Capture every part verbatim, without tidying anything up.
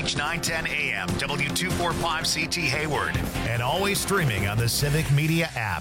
Mornings nine ten a.m. W two forty-five C T Hayward. And always streaming on the Civic Media app.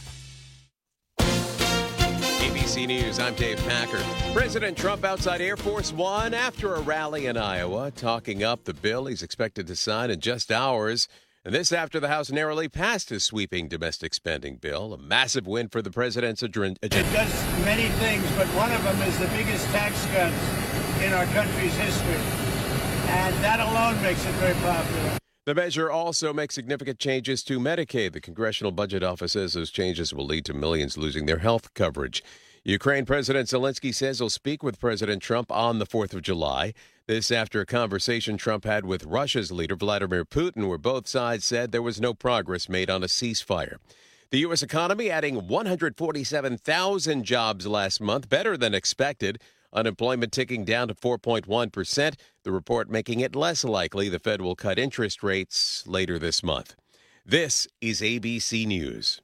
A B C News, I'm Dave Packer. President Trump outside Air Force One after a rally in Iowa, talking up the bill he's expected to sign in just hours. And this after the House narrowly passed his sweeping domestic spending bill, a massive win for the president's agenda. It does many things, but one of them is the biggest tax cuts in our country's history. And that alone makes it very popular. The measure also makes significant changes to Medicaid. The Congressional Budget Office says those changes will lead to millions losing their health coverage. Ukraine President Zelensky says he'll speak with President Trump on the fourth of July. This after a conversation Trump had with Russia's leader, Vladimir Putin, where both sides said there was no progress made on a ceasefire. The U S economy adding one hundred forty-seven thousand jobs last month, better than expected. Unemployment ticking down to four point one percent, the report making it less likely the Fed will cut interest rates later this month. This is A B C News.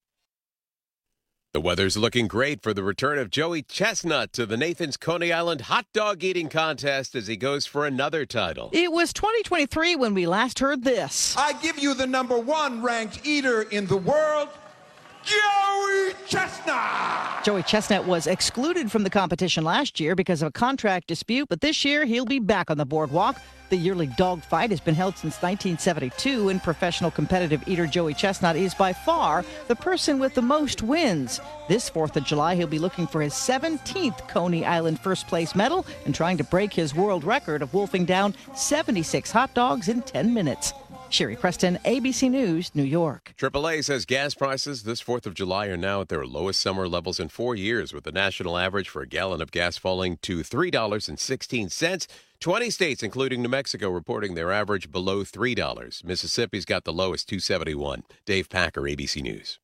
The weather's looking great for the return of Joey Chestnut to the Nathan's Coney Island hot dog eating contest as he goes for another title. It was twenty twenty-three when we last heard this. I give you the number one ranked eater in the world, Joey Chestnut! Joey Chestnut was excluded from the competition last year because of a contract dispute, but this year he'll be back on the boardwalk. The yearly dog fight has been held since nineteen seventy-two, and professional competitive eater Joey Chestnut is by far the person with the most wins. This fourth of July, he'll be looking for his seventeenth Coney Island first place medal and trying to break his world record of wolfing down seventy-six hot dogs in ten minutes. Sherry Preston, A B C News, New York. triple A says gas prices this fourth of July are now at their lowest summer levels in four years, with the national average for a gallon of gas falling to three dollars and sixteen cents. twenty states, including New Mexico, reporting their average below three dollars. Mississippi's got the lowest, two seventy-one. Dave Packer, A B C News.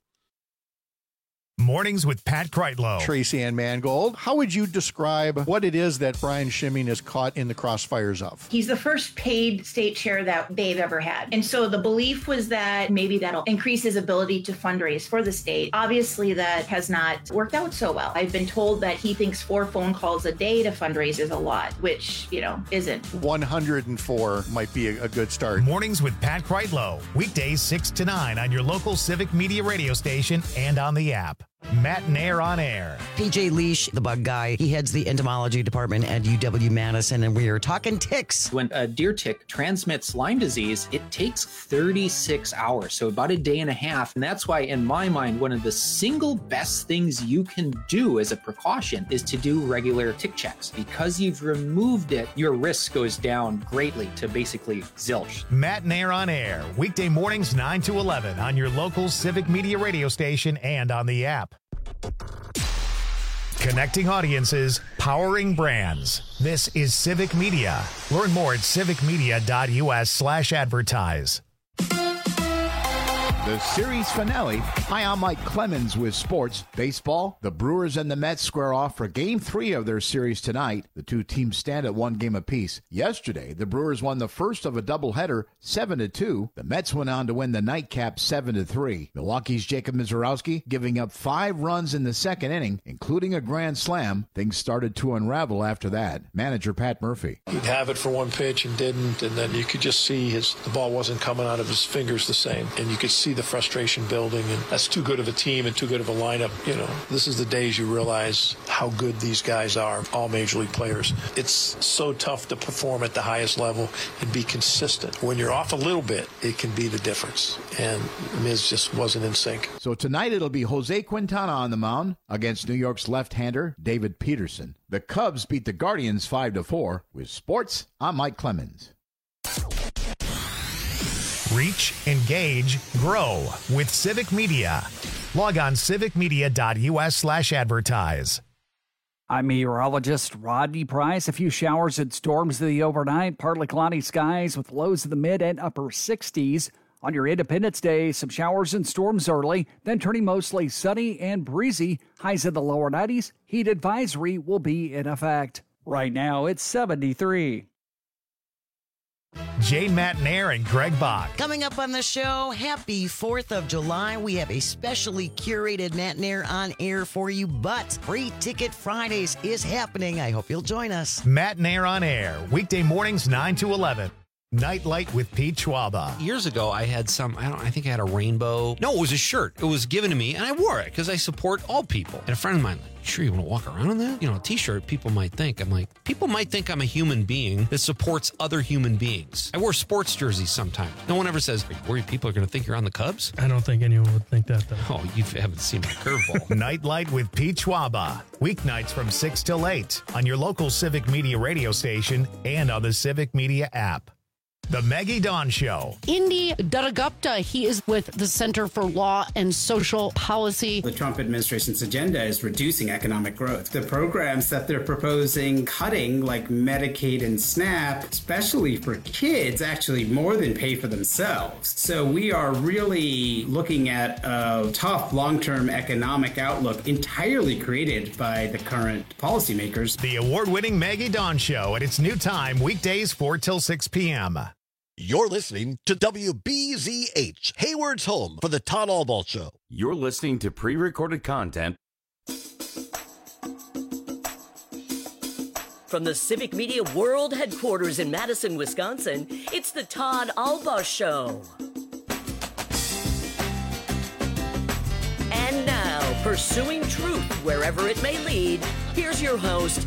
Mornings with Pat Kreitlow. Tracy Ann Mangold, how would you describe what it is that Brian Schimming is caught in the crossfires of? He's the first paid state chair that they've ever had. And so the belief was that maybe that'll increase his ability to fundraise for the state. Obviously, that has not worked out so well. I've been told that he thinks four phone calls a day to fundraise is a lot, which, you know, isn't. one hundred four might be a, a good start. Mornings with Pat Kreitlow. Weekdays six to nine on your local Civic Media radio station and on the app. Matt Nair on air. P J Leash, the bug guy, he heads the entomology department at U W-Madison, and we are talking ticks. When a deer tick transmits Lyme disease, it takes thirty-six hours, so about a day and a half. And that's why, in my mind, one of the single best things you can do as a precaution is to do regular tick checks. Because you've removed it, your risk goes down greatly to basically zilch. Matt Nair on air. Weekday mornings nine to eleven on your local Civic Media radio station and on the app. Connecting audiences, powering brands. This is Civic Media. Learn more at civicmedia.us slash advertise. The series finale. Hi, I'm Mike Clemens with sports. Baseball, the Brewers and the Mets square off for game three of their series tonight. The two teams stand at one game apiece. Yesterday, the Brewers won the first of a doubleheader, seven to two. The Mets went on to win the nightcap seven to three. Milwaukee's Jacob Misiorowski giving up five runs in the second inning, including a grand slam. Things started to unravel after that. Manager Pat Murphy. He'd have it for one pitch and didn't, and then you could just see his the ball wasn't coming out of his fingers the same, and you could see the frustration building, and that's too good of a team and too good of a lineup. You know, this is the days you realize how good these guys are, all major league players. It's so tough to perform at the highest level and be consistent. When you're off a little bit, it can be the difference, and Miz just wasn't in sync. So tonight it'll be Jose Quintana on the mound against New York's left-hander David Peterson. The Cubs beat the Guardians five to four. With sports, I'm Mike Clemens. Reach, engage, grow with Civic Media. Log on civicmedia.us slash advertise. I'm meteorologist Rodney Price. A few showers and storms in the overnight. Partly cloudy skies with lows in the mid and upper sixties. On your Independence Day, some showers and storms early, then turning mostly sunny and breezy. Highs in the lower nineties. Heat advisory will be in effect. Right now, it's seventy-three. Jane Matt Nair and Greg Bach. Coming up on the show, happy fourth of July. We have a specially curated Matt Nair on air for you, but Free Ticket Fridays is happening. I hope you'll join us. Matt Nair on air, weekday mornings nine to eleven. Nightlight with Pete Schwaba. Years ago, I had some, I don't I think I had a rainbow. No, it was a shirt. It was given to me, and I wore it because I support all people. And a friend of mine, like, sure you want to walk around in that? You know, a t-shirt, people might think. I'm like, people might think I'm a human being that supports other human beings. I wear sports jerseys sometimes. No one ever says, are you worried people are going to think you're on the Cubs? I don't think anyone would think that, though. Oh, you haven't seen my curveball. Nightlight with Pete Schwaba. Weeknights from six till eight on your local Civic Media radio station and on the Civic Media app. The Maggie Dawn Show. Indy Durgapta, he is with the Center for Law and Social Policy. The Trump administration's agenda is reducing economic growth. The programs that they're proposing cutting, like Medicaid and SNAP, especially for kids, actually more than pay for themselves. So we are really looking at a tough long-term economic outlook entirely created by the current policymakers. The award-winning Maggie Dawn Show at its new time, weekdays four till six p.m. You're listening to W B Z H, Hayward's home for the Todd Albaugh Show. You're listening to pre-recorded content from the Civic Media World Headquarters in Madison, Wisconsin. It's the Todd Albaugh Show. And now, pursuing truth wherever it may lead, here's your host,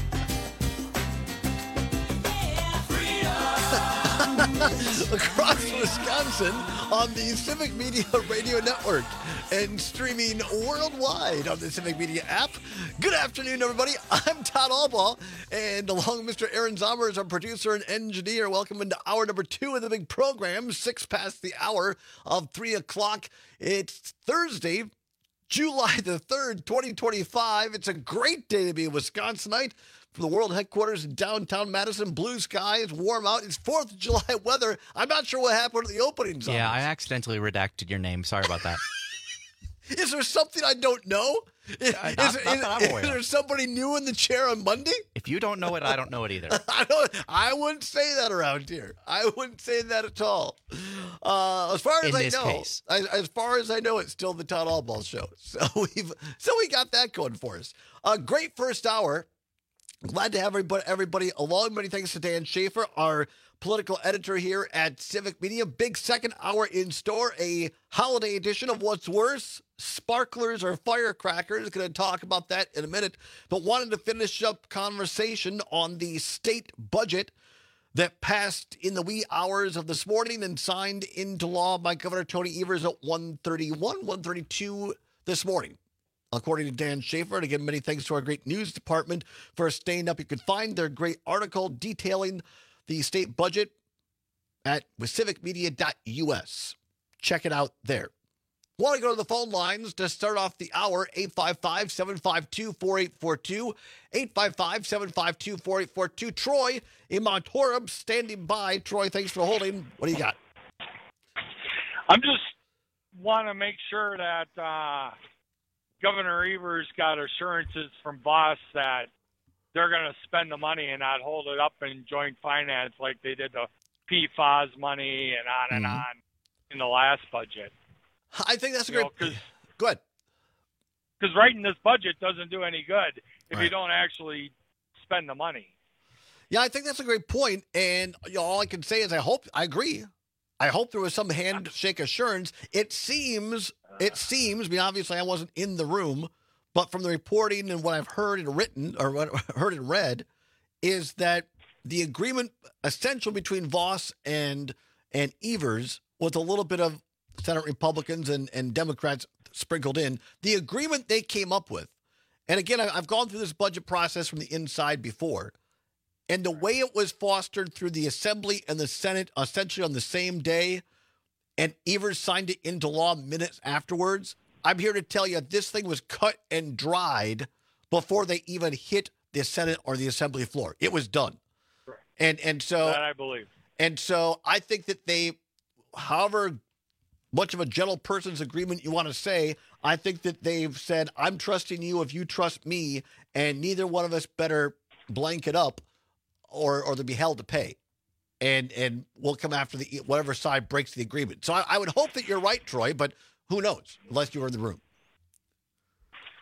across Wisconsin on the Civic Media Radio Network and streaming worldwide on the Civic Media app. Good afternoon, everybody. I'm Todd Albaugh, and along with Mister Aaron Zommer is our producer and engineer. Welcome into hour number two of the big program, six past the hour of three o'clock. It's Thursday, July the third, twenty twenty-five. It's a great day to be a Wisconsinite. From the world headquarters in downtown Madison, blue skies, warm out. It's fourth of July weather. I'm not sure what happened to the opening songs. Yeah, I accidentally redacted your name. Sorry about that. Is there something I don't know? Is, Uh, is, not- is- not that I'm aware is of. there somebody new in the chair on Monday? If you don't know it, I don't know it either. I don't. I wouldn't say that around here. I wouldn't say that at all. Uh, as far as In I this know, case. as, as far as I know, it's still the Todd Albaugh Show. So we've so we got that going for us. A great first hour. Glad to have everybody, everybody along. Many thanks to Dan Schaefer, our political editor here at Civic Media. Big second hour in store, a holiday edition of What's Worse, sparklers or firecrackers. Going to talk about that in a minute, but wanted to finish up conversation on the state budget that passed in the wee hours of this morning and signed into law by Governor Tony Evers at one thirty-one, one thirty-two this morning. According to Dan Schaefer, and again, many thanks to our great news department for staying up. You can find their great article detailing the state budget at civic media dot U S. Check it out there. Want to go to the phone lines to start off the hour, eight five five, seven five two, four eight four two, eight five five, seven five two, four eight four two. Troy in Mount Horeb standing by. Troy, thanks for holding. What do you got? I'm just want to make sure that uh, Governor Evers got assurances from Voss that they're going to spend the money and not hold it up in joint finance like they did the P FAS money and on and Mhm. on in the last budget. I think that's a You great. know, Go ahead. Because writing this budget doesn't do any good if you Right. don't actually spend the money. Yeah, I think that's a great point. And you know, all I can say is I hope, I agree. I hope there was some handshake assurance. It seems, it seems, I mean, obviously I wasn't in the room, but from the reporting and what I've heard and written or what I've heard and read is that the agreement essential between Voss and and Evers with a little bit of Senate Republicans and, and Democrats sprinkled in, the agreement they came up with. And again, I- I've gone through this budget process from the inside before. And the way it was fostered through the Assembly and the Senate essentially on the same day, and Evers signed it into law minutes afterwards, I'm here to tell you this thing was cut and dried before they even hit the Senate or the Assembly floor. It was done. And and so That I believe. and so I think that they, however much of a gentle person's agreement you want to say, I think that they've said, I'm trusting you if you trust me, and neither one of us better blank it up or or to be held to pay. And and we'll come after the whatever side breaks the agreement. So I, I would hope that you're right, Troy, but who knows, unless you were in the room.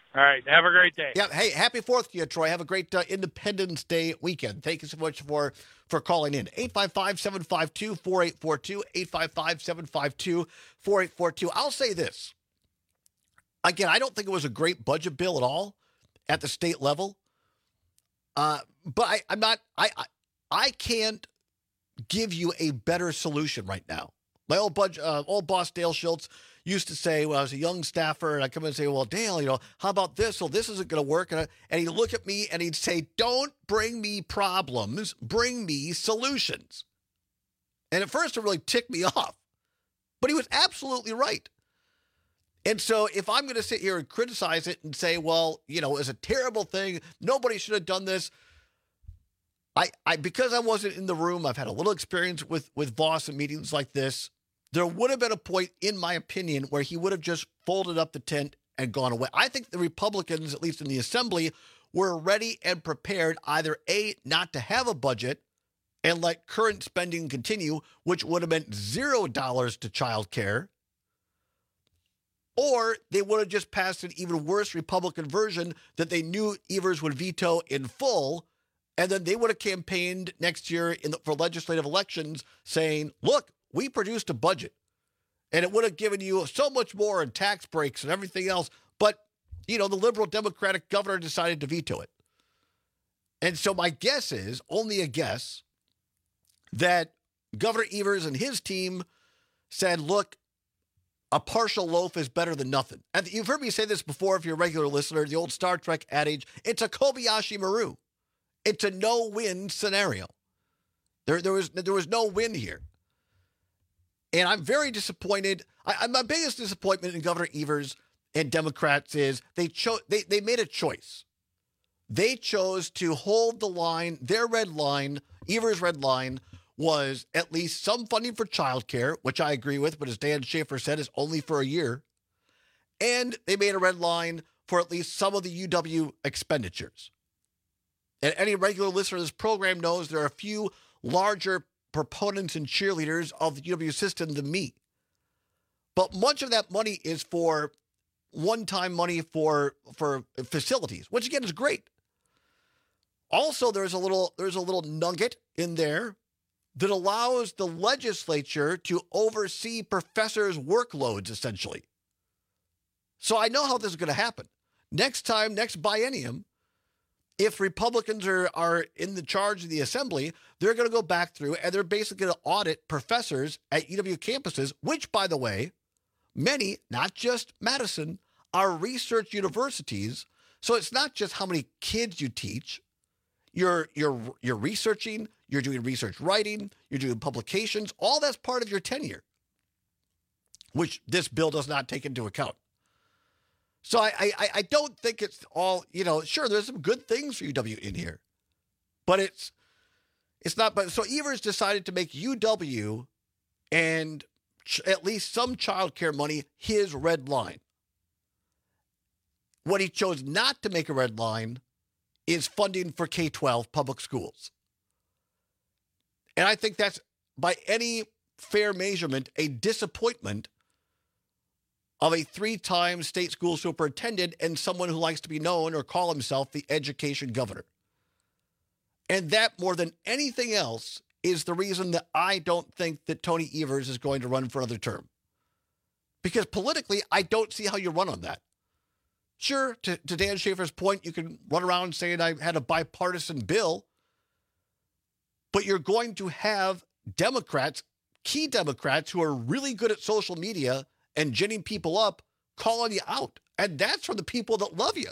All right. Have a great day. Yeah. Hey, happy fourth to you, Troy. Have a great uh, Independence Day weekend. Thank you so much for, for calling in. eight five five, seven five two, four eight four two, eight five five, seven five two, four eight four two. I'll say this. Again, I don't think it was a great budget bill at all at the state level. Uh, but I, I'm not, I, I, I can't give you a better solution right now. My old budget, uh, old boss, Dale Schultz, used to say when I was a young staffer, and I come in and say, well, Dale, you know, how about this? Well, this isn't going to work. And, I, and he'd look at me and he'd say, don't bring me problems, bring me solutions. And at first it really ticked me off, but he was absolutely right. And so if I'm going to sit here and criticize it and say, well, you know, it's a terrible thing, nobody should have done this. I, I because I wasn't in the room, I've had a little experience with, with Voss in meetings like this. There would have been a point, in my opinion, where he would have just folded up the tent and gone away. I think the Republicans, at least in the Assembly, were ready and prepared either A, not to have a budget and let current spending continue, which would have meant zero dollars to child care, or they would have just passed an even worse Republican version that they knew Evers would veto in full, and then they would have campaigned next year in the, for legislative elections saying, look, we produced a budget, and it would have given you so much more in tax breaks and everything else, but, you know, the liberal Democratic governor decided to veto it. And so my guess is, only a guess, that Governor Evers and his team said, look, a partial loaf is better than nothing. And you've heard me say this before if you're a regular listener, the old Star Trek adage, it's a Kobayashi Maru. It's a no-win scenario. There, there, was, there was no win here. And I'm very disappointed. I, I, my biggest disappointment in Governor Evers and Democrats is they, cho- they, they made a choice. They chose to hold the line, their red line, Evers' red line, was at least some funding for childcare, which I agree with, but as Dan Schaefer said, is only for a year. And they made a red line for at least some of the U W expenditures. And any regular listener of this program knows there are a few larger proponents and cheerleaders of the U W system than me. But much of that money is for one-time money for, for facilities, which again is great. Also, there's a little there's a little nugget in there that allows the legislature to oversee professors' workloads, essentially. So I know how this is going to happen. Next time, next biennium, if Republicans are, are in the charge of the Assembly, they're going to go back through and they're basically going to audit professors at U W campuses, which, by the way, many, not just Madison, are research universities. So it's not just how many kids you teach. You're, you're, you're researching, you're doing research writing, you're doing publications. All that's part of your tenure, which this bill does not take into account. So I, I, I don't think it's all, you know, sure, there's some good things for U W in here, but it's, it's not, but so Evers decided to make U W and ch- at least some childcare money his red line. What he chose not to make a red line is funding for K twelve public schools. And I think that's, by any fair measurement, a disappointment of a three-time state school superintendent and someone who likes to be known or call himself the education governor. And that, more than anything else, is the reason that I don't think that Tony Evers is going to run for another term. Because politically, I don't see how you run on that. Sure, to, to Dan Schaefer's point, you can run around saying I had a bipartisan bill, but you're going to have Democrats, key Democrats, who are really good at social media and ginning people up, calling you out. And that's from the people that love you.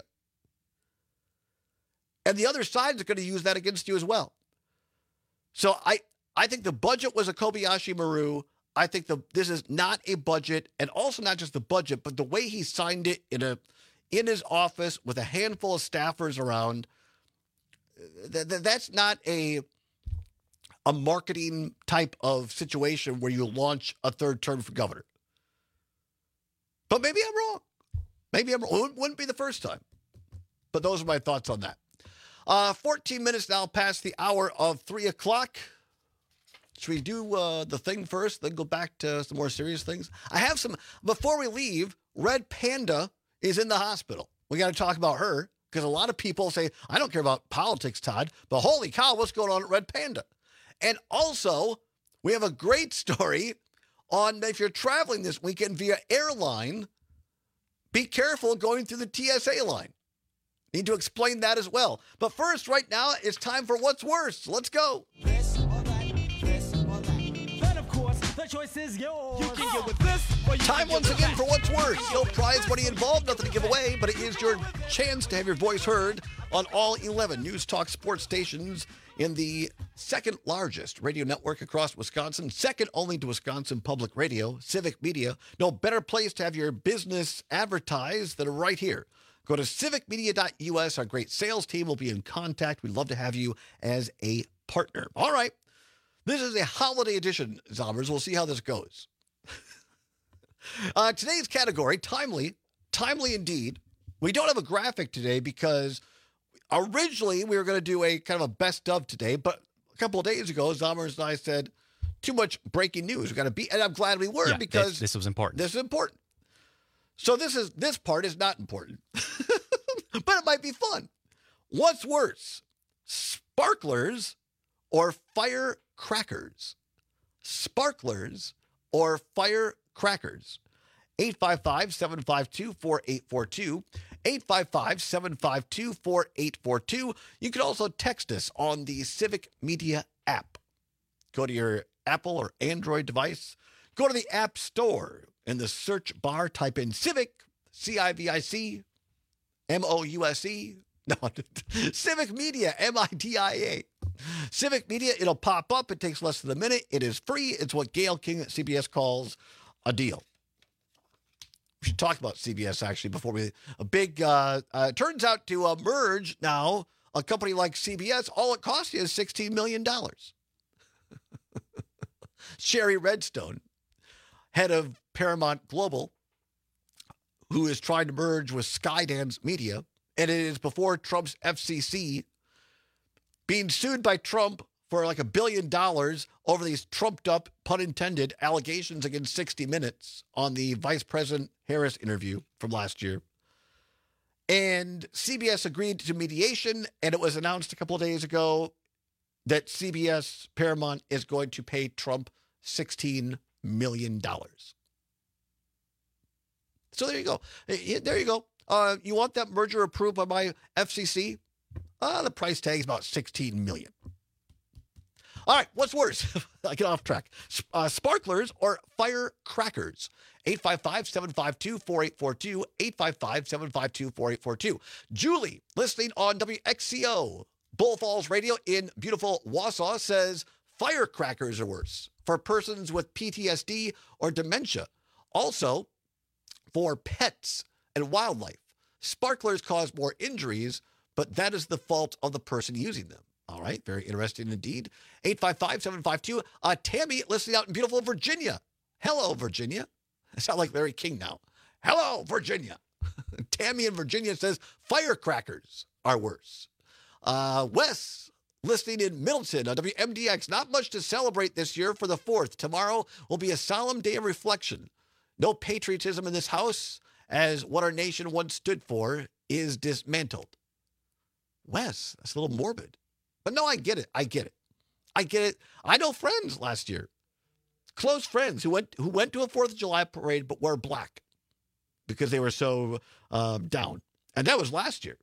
And the other side is going to use that against you as well. So I, I think the budget was a Kobayashi Maru. I think the this is not a budget, and also not just the budget, but the way he signed it in a in his office with a handful of staffers around. Th- th- that's not a a marketing type of situation where you launch a third term for governor. But maybe I'm wrong. Maybe I'm wrong. It wouldn't be the first time. But those are my thoughts on that. Uh, fourteen minutes now past the hour of three o'clock. Should we do uh, the thing first, then go back to some more serious things? I have some. Before we leave, Red Panda is in the hospital. We got to talk about her because a lot of people say, I don't care about politics, Todd, but holy cow, what's going on at Red Panda? And also, we have a great story on if you're traveling this weekend via airline, be careful going through the T S A line. Need to explain that as well. But first, right now, it's time for What's Worse. Let's go. This or that, this or that. Then, of course, the choice is yours. You can get with this or you Time can once get with again that. for What's Worse. No prize money involved, nothing to give away, but it is your chance to have your voice heard on all eleven News Talk sports stations in the second largest radio network across Wisconsin, second only to Wisconsin Public Radio, Civic Media. No better place to have your business advertised than right here. Go to civic media dot U S. Our great sales team will be in contact. We'd love to have you as a partner. All right. This is a holiday edition, Zombers. We'll see how this goes. uh, today's category, timely. Timely indeed. We don't have a graphic today because originally we were going to do a kind of a best of today, but a couple of days ago, Zombers and I said, too much breaking news. We got to be, and I'm glad we were Yeah, because this, this was important. This is important. So this is this part is not important, but it might be fun. What's worse, sparklers or firecrackers? Sparklers or firecrackers? eight five five, seven five two, four eight four two. eight five five, seven five two, four eight four two. You can also text us on the Civic Media app. Go to your Apple or Android device. Go to the App Store. In the search bar, type in Civic, C I V I C, M O U S E. No, Civic Media, M I D I A. Civic Media, it'll pop up. It takes less than a minute. It is free. It's what Gail King at C B S calls a deal. We should talk about C B S, actually, before we... A big... Uh, uh, turns out to uh, merge now a company like C B S, all it costs you is sixteen million dollars. Sherry Redstone, head of Paramount Global, who is trying to merge with Skydance Media, and it is before Trump's F C C being sued by Trump for like a billion dollars over these trumped-up, pun intended, allegations against sixty minutes on the Vice President Harris interview from last year. And C B S agreed to mediation, and it was announced a couple of days ago that C B S Paramount is going to pay Trump sixteen million dollars. So there you go. There you go. Uh, you want that merger approved by my F C C? Uh, the price tag is about sixteen million dollars. All right, what's worse? I get off track. Uh, sparklers or firecrackers? eight five five, seven five two, four eight four two, eight five five, seven five two, four eight four two. Julie, listening on W X C O, Bull Falls Radio in beautiful Wausau, says firecrackers are worse for persons with P T S D or dementia. Also, for pets and wildlife. Sparklers cause more injuries, but that is the fault of the person using them. All right, very interesting indeed. eight five five, seven five two. Uh, Tammy, listening out in beautiful Virginia. Hello, Virginia. I sound like Larry King now. Hello, Virginia. Tammy in Virginia says firecrackers are worse. Uh, Wes, listening in Middleton on W M D X. Not much to celebrate this year for the fourth. Tomorrow will be a solemn day of reflection. No patriotism in this house, as what our nation once stood for is dismantled. Wes, that's a little morbid. But no, I get it. I get it. I get it. I know friends last year, close friends who went who went to a fourth of July parade but wore black because they were so um, down. And that was last year.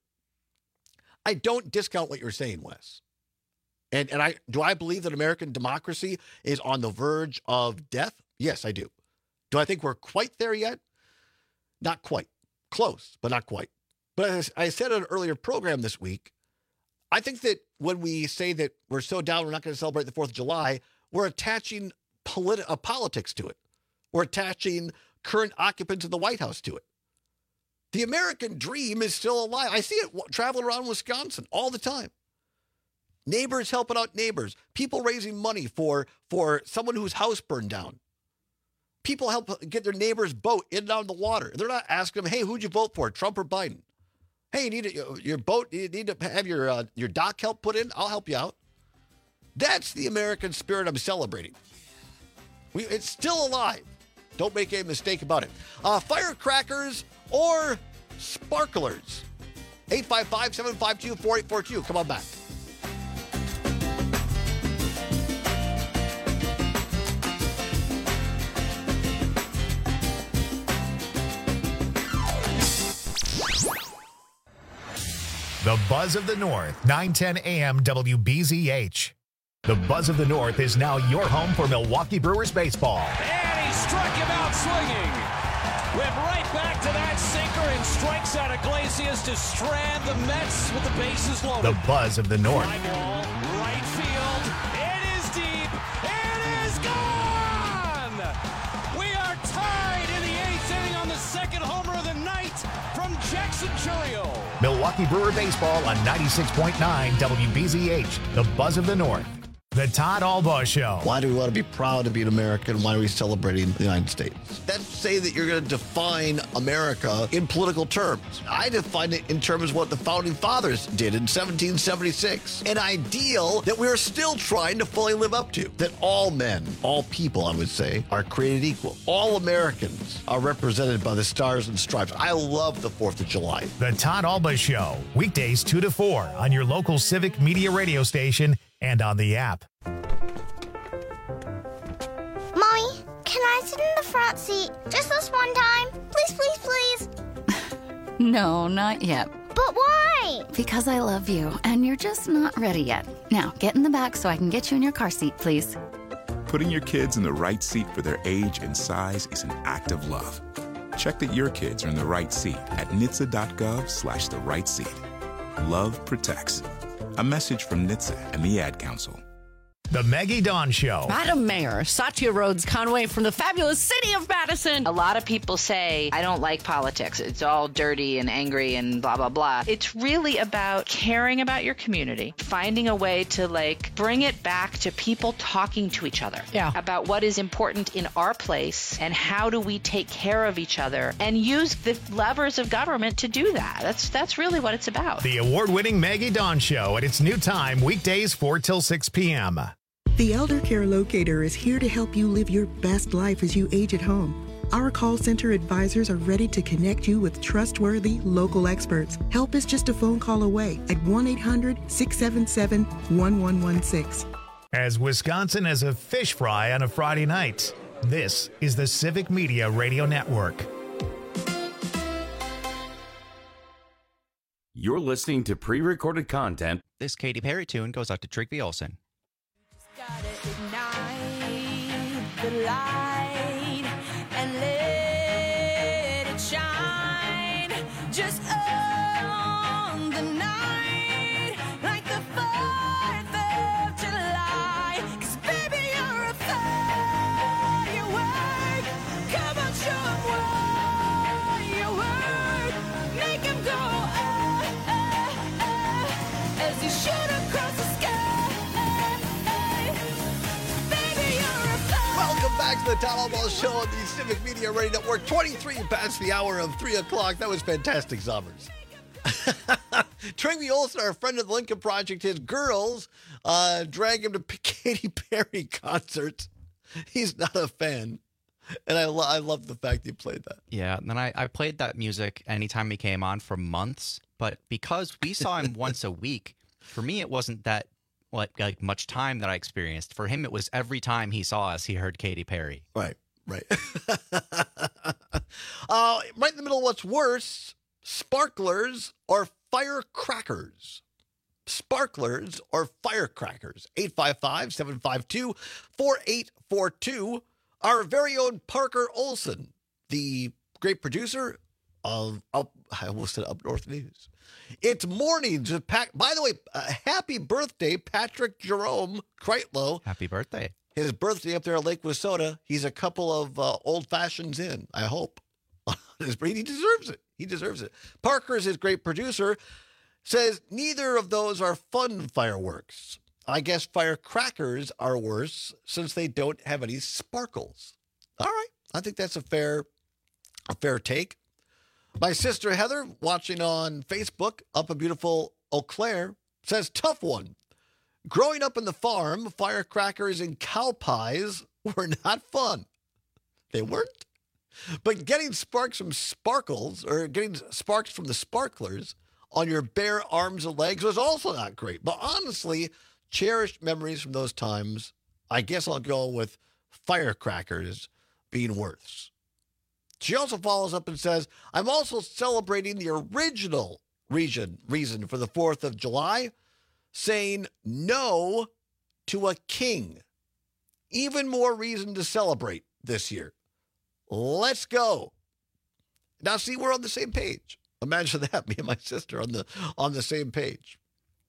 I don't discount what you're saying, Wes. And and I do I believe that American democracy is on the verge of death? Yes, I do. Do I think we're quite there yet? Not quite. Close, but not quite. But as I said in an earlier program this week, I think that when we say that we're so down, we're not going to celebrate the fourth of July, we're attaching politi- uh, politics to it. We're attaching current occupants of the White House to it. The American dream is still alive. I see it w- traveling around Wisconsin all the time. Neighbors helping out neighbors. People raising money for, for someone whose house burned down. People help get their neighbor's boat in and out of the water. They're not asking them, hey, who'd you vote for, Trump or Biden? Hey, you need a, your boat, you need to have your uh, your dock help put in? I'll help you out. That's the American spirit I'm celebrating. We, it's still alive. Don't make a mistake about it. Uh, firecrackers or sparklers. eight five five, seven five two, four eight four two. Come on back. The Buzz of the North, nine ten A M W B Z H. The Buzz of the North is now your home for Milwaukee Brewers baseball. And he struck him out swinging. Went right back to that sinker and strikes out Iglesias to strand the Mets with the bases loaded. The Buzz of the North. Fly ball, right field. It is deep. It is gone. We are tied in the eighth inning on the second homer of the night from Jackson Chourio. Milwaukee Brewer baseball on ninety-six point nine W B Z H. The Buzz of the North. The Todd Albaugh Show. Why do we want to be proud to be an American? Why are we celebrating the United States? That's say that you're going to define America in political terms. I define it in terms of what the Founding Fathers did in seventeen seventy-six. An ideal that we're still trying to fully live up to. That all men, all people, I would say, are created equal. All Americans are represented by the stars and stripes. I love the fourth of July. The Todd Albaugh Show. Weekdays two to four on your local Civic Media radio station and on the app. Mommy, can I sit in the front seat just this one time? Please, please, please. No, not yet. But why? Because I love you, and you're just not ready yet. Now, get in the back so I can get you in your car seat, please. Putting your kids in the right seat for their age and size is an act of love. Check that your kids are in the right seat at N H T S A dot gov slash the right seat. Love protects. A message from N H T S A and the Ad Council. The Maggie Dawn Show. Madam Mayor, Satya Rhodes Conway from the fabulous city of Madison. A lot of people say, I don't like politics. It's all dirty and angry and blah, blah, blah. It's really about caring about your community, finding a way to, like, bring it back to people talking to each other. Yeah. About what is important in our place and how do we take care of each other and use the levers of government to do that. That's, that's really what it's about. The award-winning Maggie Dawn Show at its new time, weekdays four till six p.m. The Elder Care Locator is here to help you live your best life as you age at home. Our call center advisors are ready to connect you with trustworthy local experts. Help is just a phone call away at one eight hundred, six seven seven, one one one six. As Wisconsin as a fish fry on a Friday night, this is the Civic Media Radio Network. You're listening to pre-recorded content. This Katy Perry tune goes out to Trigby Olsen. Ignite the light and let it shine just on the night like the fourth of July. 'Cause baby, you're a firework. Come on, show 'em what you work. Make 'em go ah, ah, ah, as you shoot across the sky. Welcome back to the Todd Albaugh Show on the Civic Media Radio Network. twenty-three past the hour of three o'clock. That was fantastic, Summers. Trigby Olsen, our friend of the Lincoln Project, his girls uh, drag him to Katy Perry concerts. He's not a fan. And I, lo- I love the fact he played that. Yeah, and then I, I played that music anytime he came on for months. But because we saw him once a week, for me, it wasn't that like, like much time that I experienced. For him, it was every time he saw us, he heard Katy Perry. Right, right. uh, right in the middle of what's worse, sparklers or firecrackers? Sparklers or firecrackers? eight five five, seven five two, four eight four two. Our very own Parker Olson, the great producer of Up, I almost said Up North News. It's mornings with Pat. By the way, uh, happy birthday, Patrick Jerome Kreitlow. Happy birthday. His birthday up there at Lake Wissota. He's a couple of uh, old fashions in, I hope. He deserves it. He deserves it. Parker is his great producer. Says neither of those are fun fireworks. I guess firecrackers are worse since they don't have any sparkles. All right. I think that's a fair, a fair take. My sister Heather, watching on Facebook, up in beautiful Eau Claire, says, tough one. Growing up in the farm, firecrackers and cow pies were not fun. They weren't? But getting sparks from sparkles or getting sparks from the sparklers on your bare arms and legs was also not great. But honestly, cherished memories from those times, I guess I'll go with firecrackers being worse. She also follows up and says, I'm also celebrating the original reason, reason for the fourth of July, saying no to a king. Even more reason to celebrate this year. Let's go. Now, see, we're on the same page. Imagine that, me and my sister on the on the same page.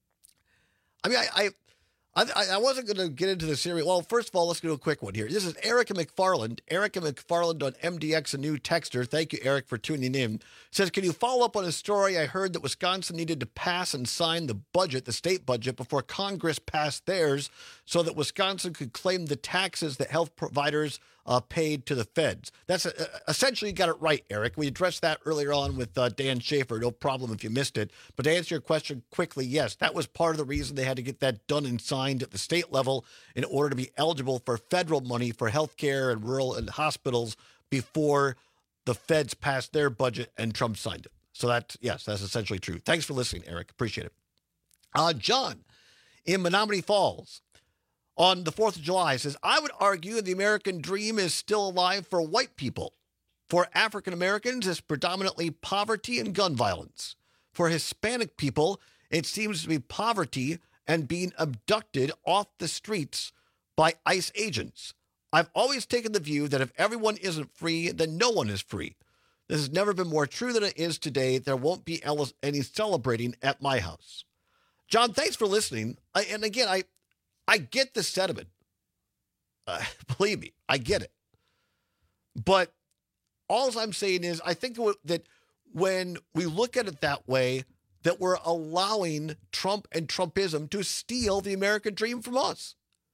I mean, I I, I, I wasn't going to get into the series. Well, first of all, let's do a quick one here. This is Erica McFarland. Erica McFarland on M D X, a new texter. Thank you, Eric, for tuning in. Says, can you follow up on a story I heard that Wisconsin needed to pass and sign the budget, the state budget, before Congress passed theirs so that Wisconsin could claim the taxes that health providers uh, paid to the feds? That's uh, essentially, you got it right, Eric. We addressed that earlier on with uh, Dan Schaefer. No problem if you missed it. But to answer your question quickly, yes, that was part of the reason they had to get that done and signed at the state level in order to be eligible for federal money for health care and rural and hospitals before the feds passed their budget and Trump signed it. So that, yes, that's essentially true. Thanks for listening, Eric. Appreciate it. Uh, John in Menominee Falls on the fourth of July says, I would argue the American dream is still alive for white people. For African Americans, it's predominantly poverty and gun violence. For Hispanic people, it seems to be poverty and being abducted off the streets by ICE agents. I've always taken the view that if everyone isn't free, then no one is free. This has never been more true than it is today. There won't be any celebrating at my house. John, thanks for listening. I, and again, I I get the sentiment. Uh, believe me, I get it. But all I'm saying is I think that when we look at it that way, that we're allowing Trump and Trumpism to steal the American dream from us.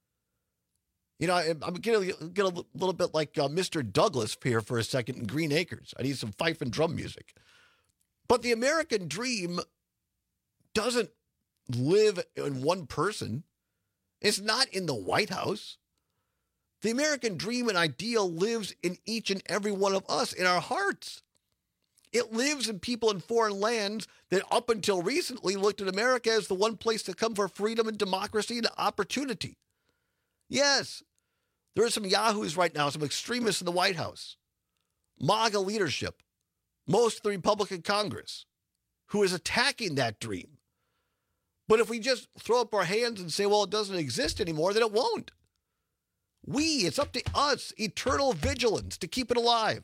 You know, I, I'm getting get a little bit like uh, Mister Douglas here for a second in Green Acres. I need some fife and drum music. But the American dream doesn't live in one person. It's not in the White House. The American dream and ideal lives in each and every one of us, in our hearts. It lives in people in foreign lands that up until recently looked at America as the one place to come for freedom and democracy and opportunity. Yes, there are some yahoos right now, some extremists in the White House, MAGA leadership, most of the Republican Congress, who is attacking that dream. But if we just throw up our hands and say, well, it doesn't exist anymore, then it won't. We, it's up to us, eternal vigilance to keep it alive.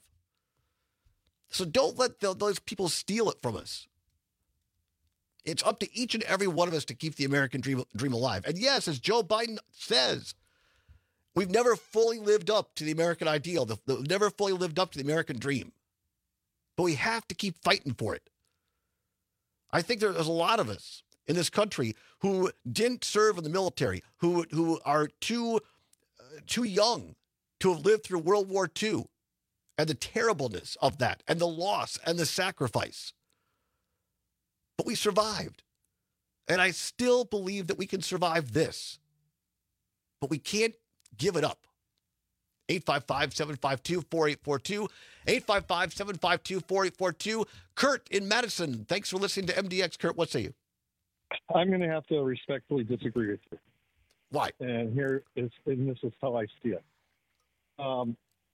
So don't let the, those people steal it from us. It's up to each and every one of us to keep the American dream, dream alive. And yes, as Joe Biden says, we've never fully lived up to the American ideal. The, the, never fully lived up to the American dream. But we have to keep fighting for it. I think there's a lot of us in this country who didn't serve in the military, who who are too uh, too young to have lived through World War Two and the terribleness of that and the loss and the sacrifice. But we survived. And I still believe that we can survive this. But we can't give it up. eight five five, seven five two, four eight four two. eight five five, seven five two, four eight four two. Kurt in Madison. Thanks for listening to M D X. Kurt, what say you? I'm going to have to respectfully disagree with you. Why? And here is, and this is how I see it. Um,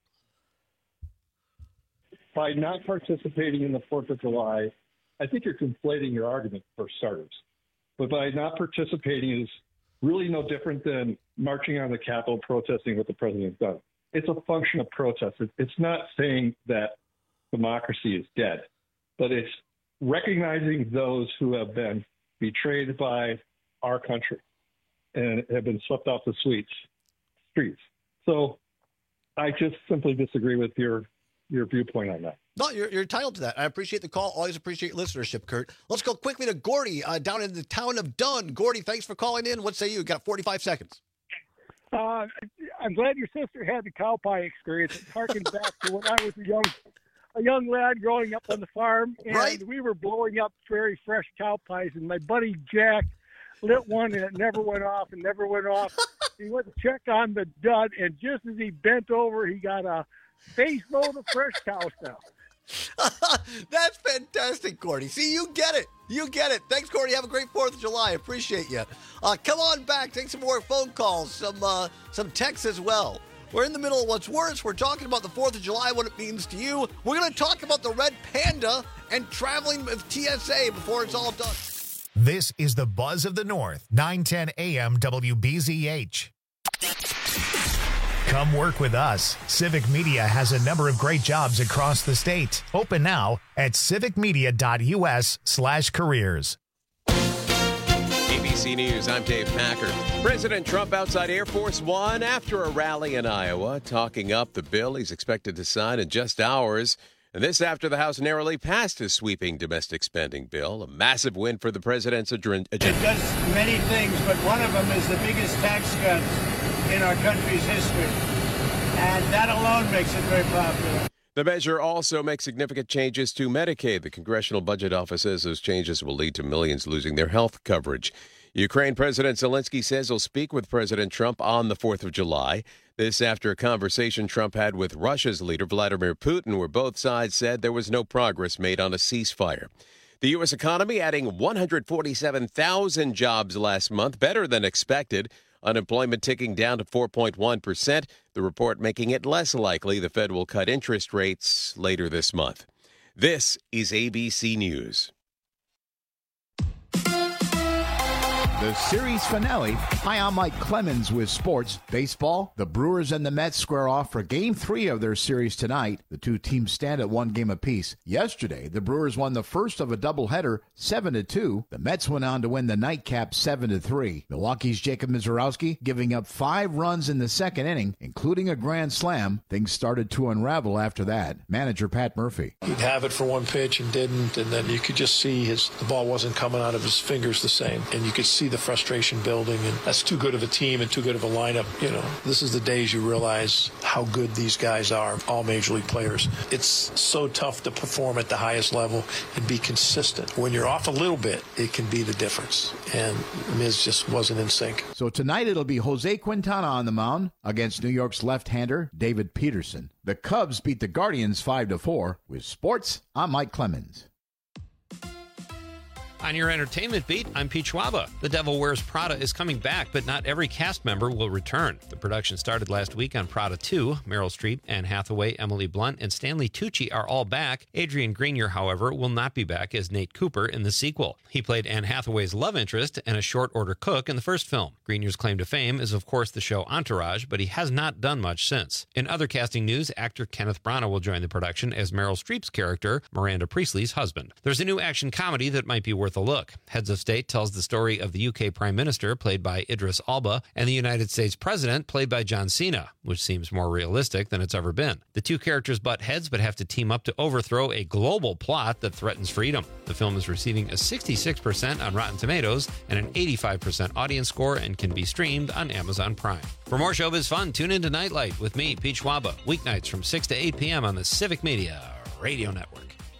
by not participating in the fourth of July, I think you're conflating your argument for starters. But by not participating is really no different than marching on the Capitol protesting what the president's done. It's a function of protest. It's not saying that democracy is dead, but it's recognizing those who have been betrayed by our country and have been swept off the streets. streets. So I just simply disagree with your your viewpoint on that. No, you're, you're entitled to that. I appreciate the call. Always appreciate listenership, Kurt. Let's go quickly to Gordy uh, down in the town of Dunn. Gordy, thanks for calling in. What say you? Got forty-five seconds. Uh, I'm glad your sister had the cow pie experience. It harkens back to when I was a young a young lad growing up on the farm, and right. we were blowing up very fresh cow pies, and my buddy Jack lit one, and it never went off and never went off. he went to check on the dud, and just as he bent over, he got a face load of fresh cow stuff. That's fantastic, Cordy. See, you get it. You get it. Thanks, Cordy. Have a great fourth of July. Appreciate you. Uh, come on back. Take some more phone calls, some uh, some texts as well. We're in the middle of what's worse. We're talking about the fourth of July, what it means to you. We're going to talk about the Red Panda and traveling with T S A before it's all done. This is the Buzz of the North, nine ten A M W B Z H. Come work with us. Civic Media has a number of great jobs across the state. Open now at civicmedia.us slash careers. A B C News, I'm Dave Packer. President Trump outside Air Force One after a rally in Iowa, talking up the bill he's expected to sign in just hours. And this after the House narrowly passed his sweeping domestic spending bill, a massive win for the president's agenda. It does many things, but one of them is the biggest tax cuts in our country's history. And that alone makes it very popular. The measure also makes significant changes to Medicaid. The Congressional Budget Office says those changes will lead to millions losing their health coverage. Ukraine President Zelensky says he'll speak with President Trump on the fourth of July. This after a conversation Trump had with Russia's leader, Vladimir Putin, where both sides said there was no progress made on a ceasefire. The U S economy adding one hundred forty-seven thousand jobs last month, better than expected. Unemployment ticking down to four point one percent, the report making it less likely the Fed will cut interest rates later this month. This is A B C News. The series finale. Hi, I'm Mike Clemens with sports. Baseball, the Brewers and the Mets square off for game three of their series tonight. The two teams stand at one game apiece. Yesterday, the Brewers won the first of a doubleheader, seven to two. The Mets went on to win the nightcap seven to three. Milwaukee's Jacob Misiorowski giving up five runs in the second inning, including a grand slam. Things started to unravel after that. Manager Pat Murphy. He'd have it for one pitch and didn't, and then you could just see his the ball wasn't coming out of his fingers the same, and you could see the frustration building, and that's too good of a team and too good of a lineup. You know, this is the days you realize how good these guys are, all major league players. It's so tough to perform at the highest level and be consistent. When you're off a little bit, it can be the difference, and Miz just wasn't in sync. So tonight it'll be Jose Quintana on the mound against New York's left-hander David Peterson. The Cubs beat the Guardians five to four. With sports, I'm Mike Clemens. On your entertainment beat, I'm Pete Schwaba. The Devil Wears Prada is coming back, but not every cast member will return. The production started last week on Prada two. Meryl Streep, Anne Hathaway, Emily Blunt, and Stanley Tucci are all back. Adrian Grenier, however, will not be back as Nate Cooper in the sequel. He played Anne Hathaway's love interest and a short-order cook in the first film. Grenier's claim to fame is, of course, the show Entourage, but he has not done much since. In other casting news, actor Kenneth Branagh will join the production as Meryl Streep's character, Miranda Priestley's husband. There's a new action comedy that might be worth a look. Heads of State tells the story of the U K Prime Minister, played by Idris Elba, and the United States President, played by John Cena, which seems more realistic than it's ever been. The two characters butt heads but have to team up to overthrow a global plot that threatens freedom. The film is receiving a sixty-six percent on Rotten Tomatoes and an eighty-five percent audience score and can be streamed on Amazon Prime. For more showbiz fun, tune into Nightlight with me, Pete Schwaba, weeknights from six to eight p.m. on the Civic Media Radio Network.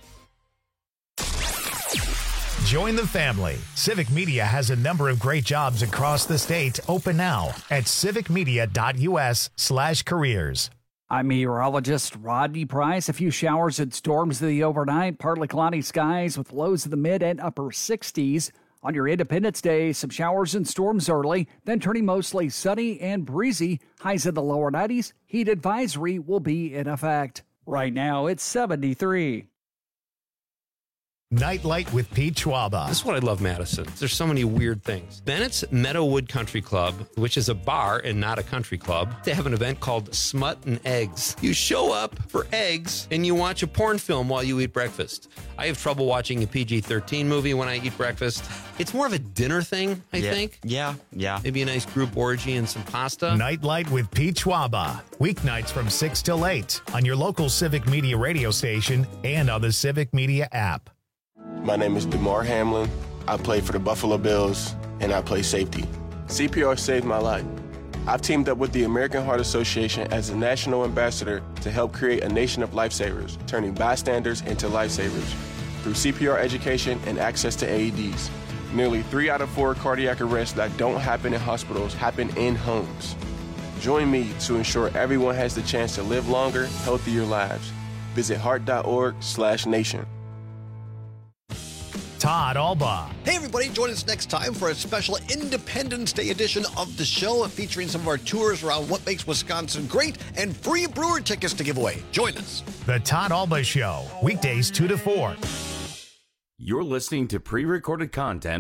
Join the family. Civic Media has a number of great jobs across the state. Open now at civicmedia.us slash careers. I'm meteorologist Rodney Price. A few showers and storms the overnight. Partly cloudy skies with lows in the mid and upper sixties. On your Independence Day, some showers and storms early, then turning mostly sunny and breezy. Highs in the lower nineties. Heat advisory will be in effect. Right now, it's seventy-three. Nightlight with Pete Schwaba. This is what I love, Madison. There's so many weird things. Bennett's Meadowood Country Club, which is a bar and not a country club, they have an event called Smut and Eggs. You show up for eggs and you watch a porn film while you eat breakfast. I have trouble watching a P G thirteen movie when I eat breakfast. It's more of a dinner thing, I yeah. think. Yeah, yeah. Maybe a nice group orgy and some pasta. Nightlight with Pete Schwaba. Weeknights from six till eight on your local Civic Media radio station and on the Civic Media app. My name is DeMar Hamlin. I play for the Buffalo Bills, and I play safety. C P R saved my life. I've teamed up with the American Heart Association as a national ambassador to help create a nation of lifesavers, turning bystanders into lifesavers through C P R education and access to A E Ds. Nearly three out of four cardiac arrests that don't happen in hospitals happen in homes. Join me to ensure everyone has the chance to live longer, healthier lives. Visit heart.org slash nation. Todd Alba. Hey, everybody, join us next time for a special Independence Day edition of the show featuring some of our tours around what makes Wisconsin great and free Brewer tickets to give away. Join us. The Todd Alba Show, weekdays two to four. You're listening to pre-recorded content.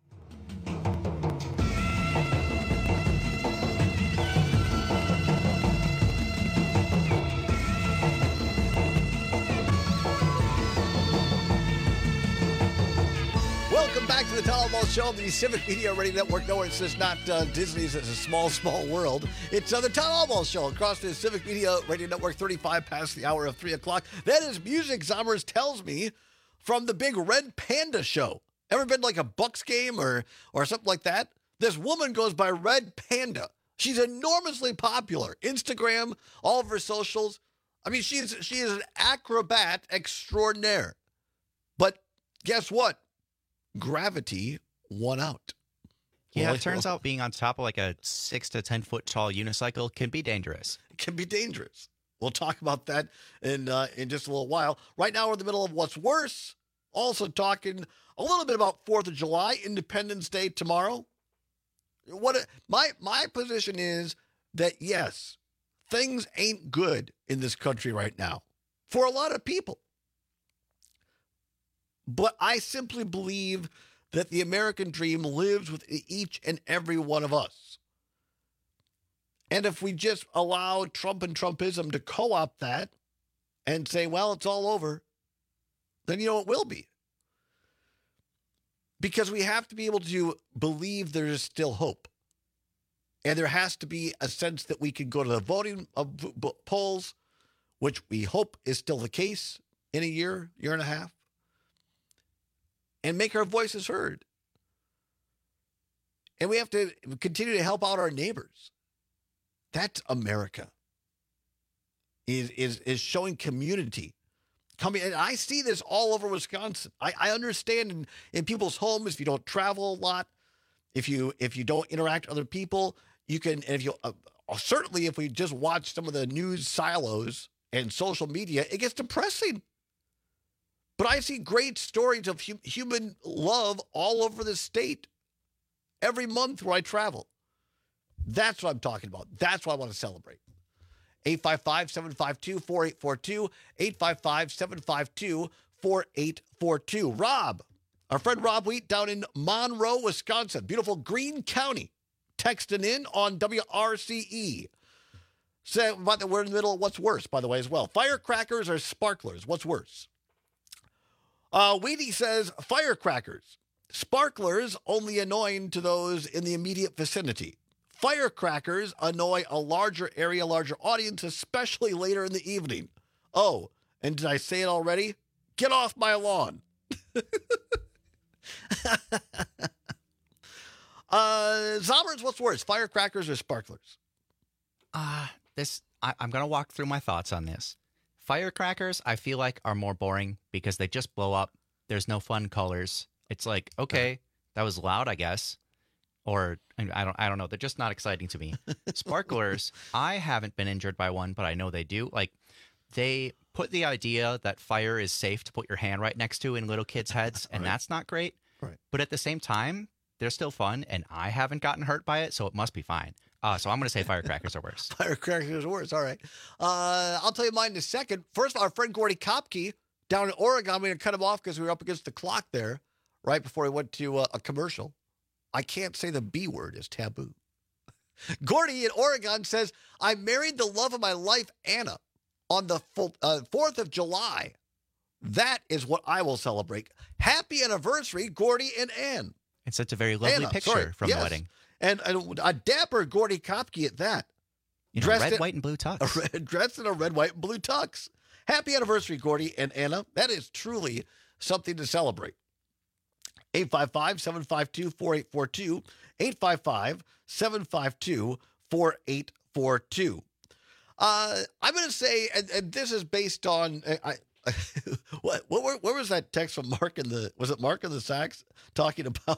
Welcome back to the Todd Alba Show on the Civic Media Radio Network. No, it's just not uh, Disney's. It's a small, small world. It's uh, the Todd Alba Show across the Civic Media Radio Network, thirty-five past the hour of three o'clock. That is Music Zombers Tells Me from the big Red Panda show. Ever been like a Bucks game or or something like that? This woman goes by Red Panda. She's enormously popular. Instagram, all of her socials. I mean, she's she is an acrobat extraordinaire. But guess what? Gravity won out. Yeah, it turns out being on top of like a six to ten foot tall unicycle can be dangerous. It can be dangerous. We'll talk about that in uh, in just a little while. Right now, we're in the middle of what's worse. Also talking a little bit about fourth of July, Independence Day tomorrow. What my my position is that yes, things ain't good in this country right now for a lot of people. But I simply believe that the American dream lives within each and every one of us. And if we just allow Trump and Trumpism to co-opt that and say, well, it's all over, then, you know, it will be. Because we have to be able to believe there is still hope. And there has to be a sense that we can go to the voting uh, polls, which we hope is still the case in a year, year and a half, and make our voices heard. And we have to continue to help out our neighbors. That's America. Is is is showing community. Coming, and I see this all over Wisconsin. I, I understand in, in people's homes, if you don't travel a lot, if you if you don't interact with other people, you can, and if you uh, certainly if we just watch some of the news silos and social media, it gets depressing. But I see great stories of hu- human love all over the state every month where I travel. That's what I'm talking about. That's what I want to celebrate. eight five five, seven five two, four eight four two, eight five five, seven five two, four eight four two. Rob, our friend Rob Wheat down in Monroe, Wisconsin, beautiful Greene County, texting in on W R C E. So, by the way, we're in the middle of what's worse, by the way, as well. Firecrackers or sparklers? What's worse? Uh, Weedy says firecrackers. Sparklers only annoying to those in the immediate vicinity. Firecrackers annoy a larger area, larger audience, especially later in the evening. Oh, and did I say it already? Get off my lawn. uh, Zombers, what's worse, firecrackers or sparklers? Uh, this I, I'm going to walk through my thoughts on this. Firecrackers, I feel like, are more boring because they just blow up. There's no fun colors. It's like, okay, that was loud, I guess. Or I don't I don't know. They're just not exciting to me. Sparklers, I haven't been injured by one, but I know they do. Like, they put the idea that fire is safe to put your hand right next to in little kids' heads, and right. That's not great. Right. But at the same time, they're still fun, and I haven't gotten hurt by it, so it must be fine. Uh, so I'm going to say firecrackers are worse. Firecrackers are worse. All right. Uh, I'll tell you mine in a second. First, our friend Gordy Kopke down in Oregon, I'm going to cut him off because we were up against the clock there right before we went to uh, a commercial. I can't say the B word. It's taboo. Gordy in Oregon says, I married the love of my life, Anna, on the uh, fourth of July. That is what I will celebrate. Happy anniversary, Gordy and Ann. It's such a very lovely Anna, picture sorry. from yes. the wedding. And a, a dapper Gordy Kopke at that. You know, red, in, white, and blue tux. A red, dressed in a red, white, and blue tux. Happy anniversary, Gordy and Anna. That is truly something to celebrate. eight five five, seven five two, four eight four two. eight five five, seven five two, four eight four two. Uh, I'm going to say, and, and this is based on, I, what, what, where was that text from Mark in the, was it Mark in the Sacks talking about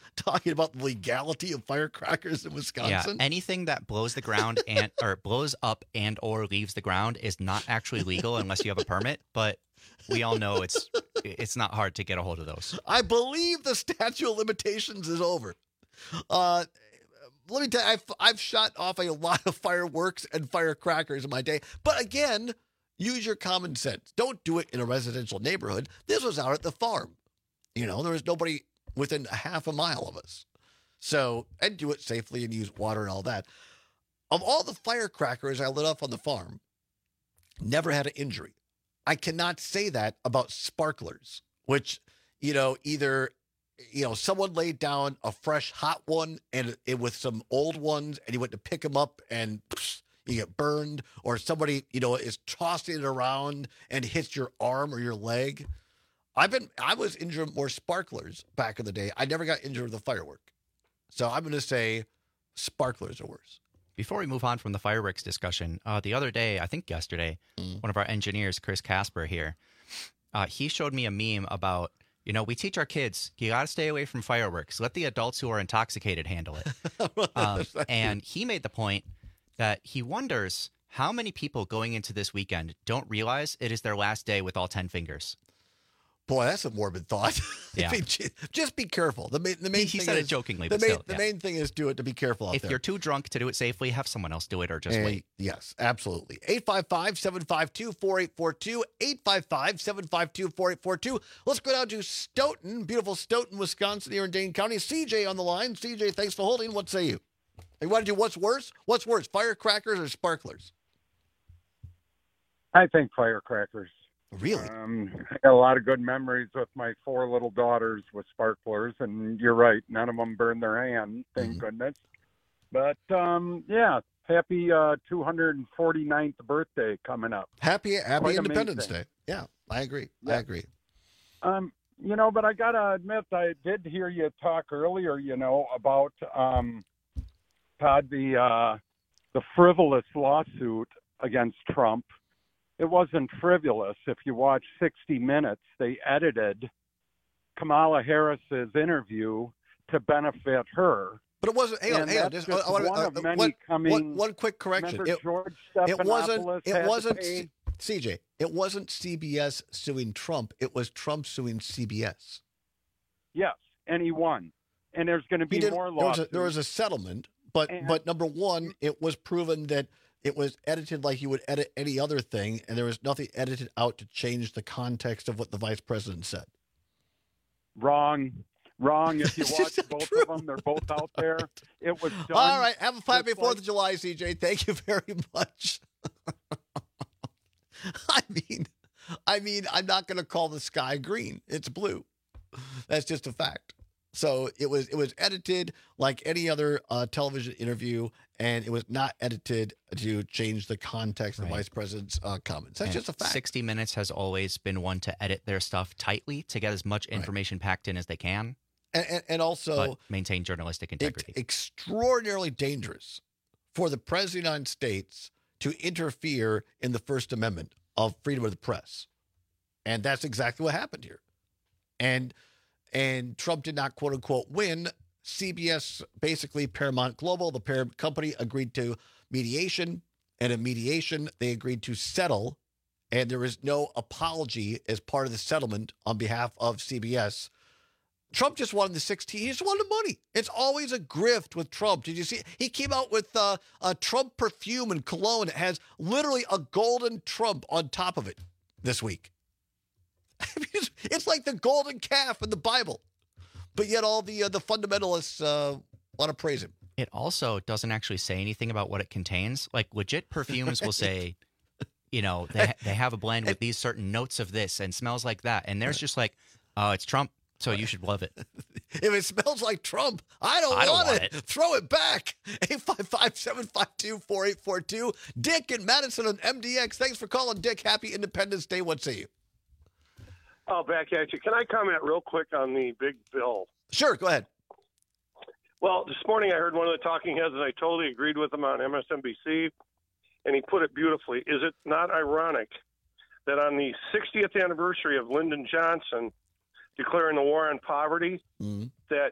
talking about the legality of firecrackers in Wisconsin. Yeah, anything that blows the ground and or blows up and or leaves the ground is not actually legal unless you have a permit. But we all know it's it's not hard to get a hold of those. I believe the statute of limitations is over. Uh, let me tell you, I've, I've shot off a lot of fireworks and firecrackers in my day. But again, use your common sense. Don't do it in a residential neighborhood. This was out at the farm. You know, there was nobody within a half a mile of us. So, and do it safely and use water and all that. Of all the firecrackers I lit off on the farm, never had an injury. I cannot say that about sparklers, which, you know, either, you know, someone laid down a fresh hot one and it with some old ones and you went to pick them up and psh, you get burned, or somebody, you know, is tossing it around and hits your arm or your leg. I've been, I was injured with more sparklers back in the day. I never got injured with a firework. So I'm going to say sparklers are worse. Before we move on from the fireworks discussion, uh, the other day, I think yesterday, mm. one of our engineers, Chris Casper here, uh, he showed me a meme about, you know, we teach our kids, you got to stay away from fireworks. Let the adults who are intoxicated handle it. um, and he made the point that he wonders how many people going into this weekend don't realize it is their last day with all ten fingers. Boy, that's a morbid thought. Yeah. I mean, just be careful. The main, the main he thing said is, it jokingly, the but main, still, the yeah. main thing is do it to be careful out if there. you're too drunk to do it safely, have someone else do it or just Hey, wait. Yes, absolutely. eight five five, seven five two, four eight four two, eight five five, seven five two, four eight four two. Let's go down to Stoughton, beautiful Stoughton, Wisconsin, here in Dane County. C J on the line. C J, thanks for holding. What say you? You want to do what's worse? What's worse, firecrackers or sparklers? I think firecrackers. Really? Um, I got a lot of good memories with my four little daughters with sparklers, and you're right, none of them burned their hand, thank mm-hmm. goodness. But, um, yeah, happy uh, two hundred forty-ninth birthday coming up. Happy Happy Quite Independence amazing. Day. Yeah, I agree. Yeah. I agree. Um, you know, but I got to admit, I did hear you talk earlier, you know, about, um, Todd, the, uh, the frivolous lawsuit against Trump. It wasn't frivolous. If you watch sixty minutes, they edited Kamala Harris's interview to benefit her. But it wasn't. Hang on, and hang on. that's Just, just I, I, one I, of many one, coming. one, one quick correction. Remember It, George it wasn't. Stephanopoulos It had to wasn't. pay? C J. It wasn't C B S suing Trump. It was Trump suing C B S. Yes, and he won. And there's going to be more there was, lawsuits. a, there was a settlement, but And- but number one, it was proven that it was edited like you would edit any other thing, and there was nothing edited out to change the context of what the vice president said. Wrong. Wrong. If you watch both true. of them, they're both out there. It was done. All right. Have a happy Fourth like, of July, C J. Thank you very much. I mean, I mean, I'm not going to call the sky green. It's blue. That's just a fact. So it was it was edited like any other uh, television interview, and it was not edited to change the context of Right. the vice president's uh, comments. That's And just a fact. sixty minutes has always been one to edit their stuff tightly to get as much information packed in as they can, And, and, and also but maintain journalistic integrity. It's extraordinarily dangerous for the President of the United States to interfere in the First Amendment of freedom of the press. And that's exactly what happened here. And and Trump did not, quote unquote, win. C B S, basically Paramount Global, the parent company, agreed to mediation. And in mediation, they agreed to settle. And there is no apology as part of the settlement on behalf of C B S. Trump just wanted the sixteen. He just wanted the money. It's always a grift with Trump. Did you see? He came out with uh, a Trump perfume and cologne. It has literally a golden Trump on top of it this week. I mean, it's, it's like the golden calf in the Bible, but yet all the uh, the fundamentalists uh, want to praise him. It also doesn't actually say anything about what it contains. Like legit perfumes will say, you know, they they have a blend with these certain notes of this and smells like that, and there's just like, oh, it's Trump. So you should love it. If it smells like Trump, I don't, I don't want, want it. it. Throw it back. eight five five, seven five two, four eight four two. Dick in Madison on M D X. Thanks for calling, Dick. Happy Independence Day. What say you? Oh, back at you. Can I comment real quick on the big bill? Sure, go ahead. Well, this morning I heard one of the talking heads, and I totally agreed with him on M S N B C, and he put it beautifully. Is it not ironic that on the sixtieth anniversary of Lyndon Johnson declaring the war on poverty, mm-hmm. that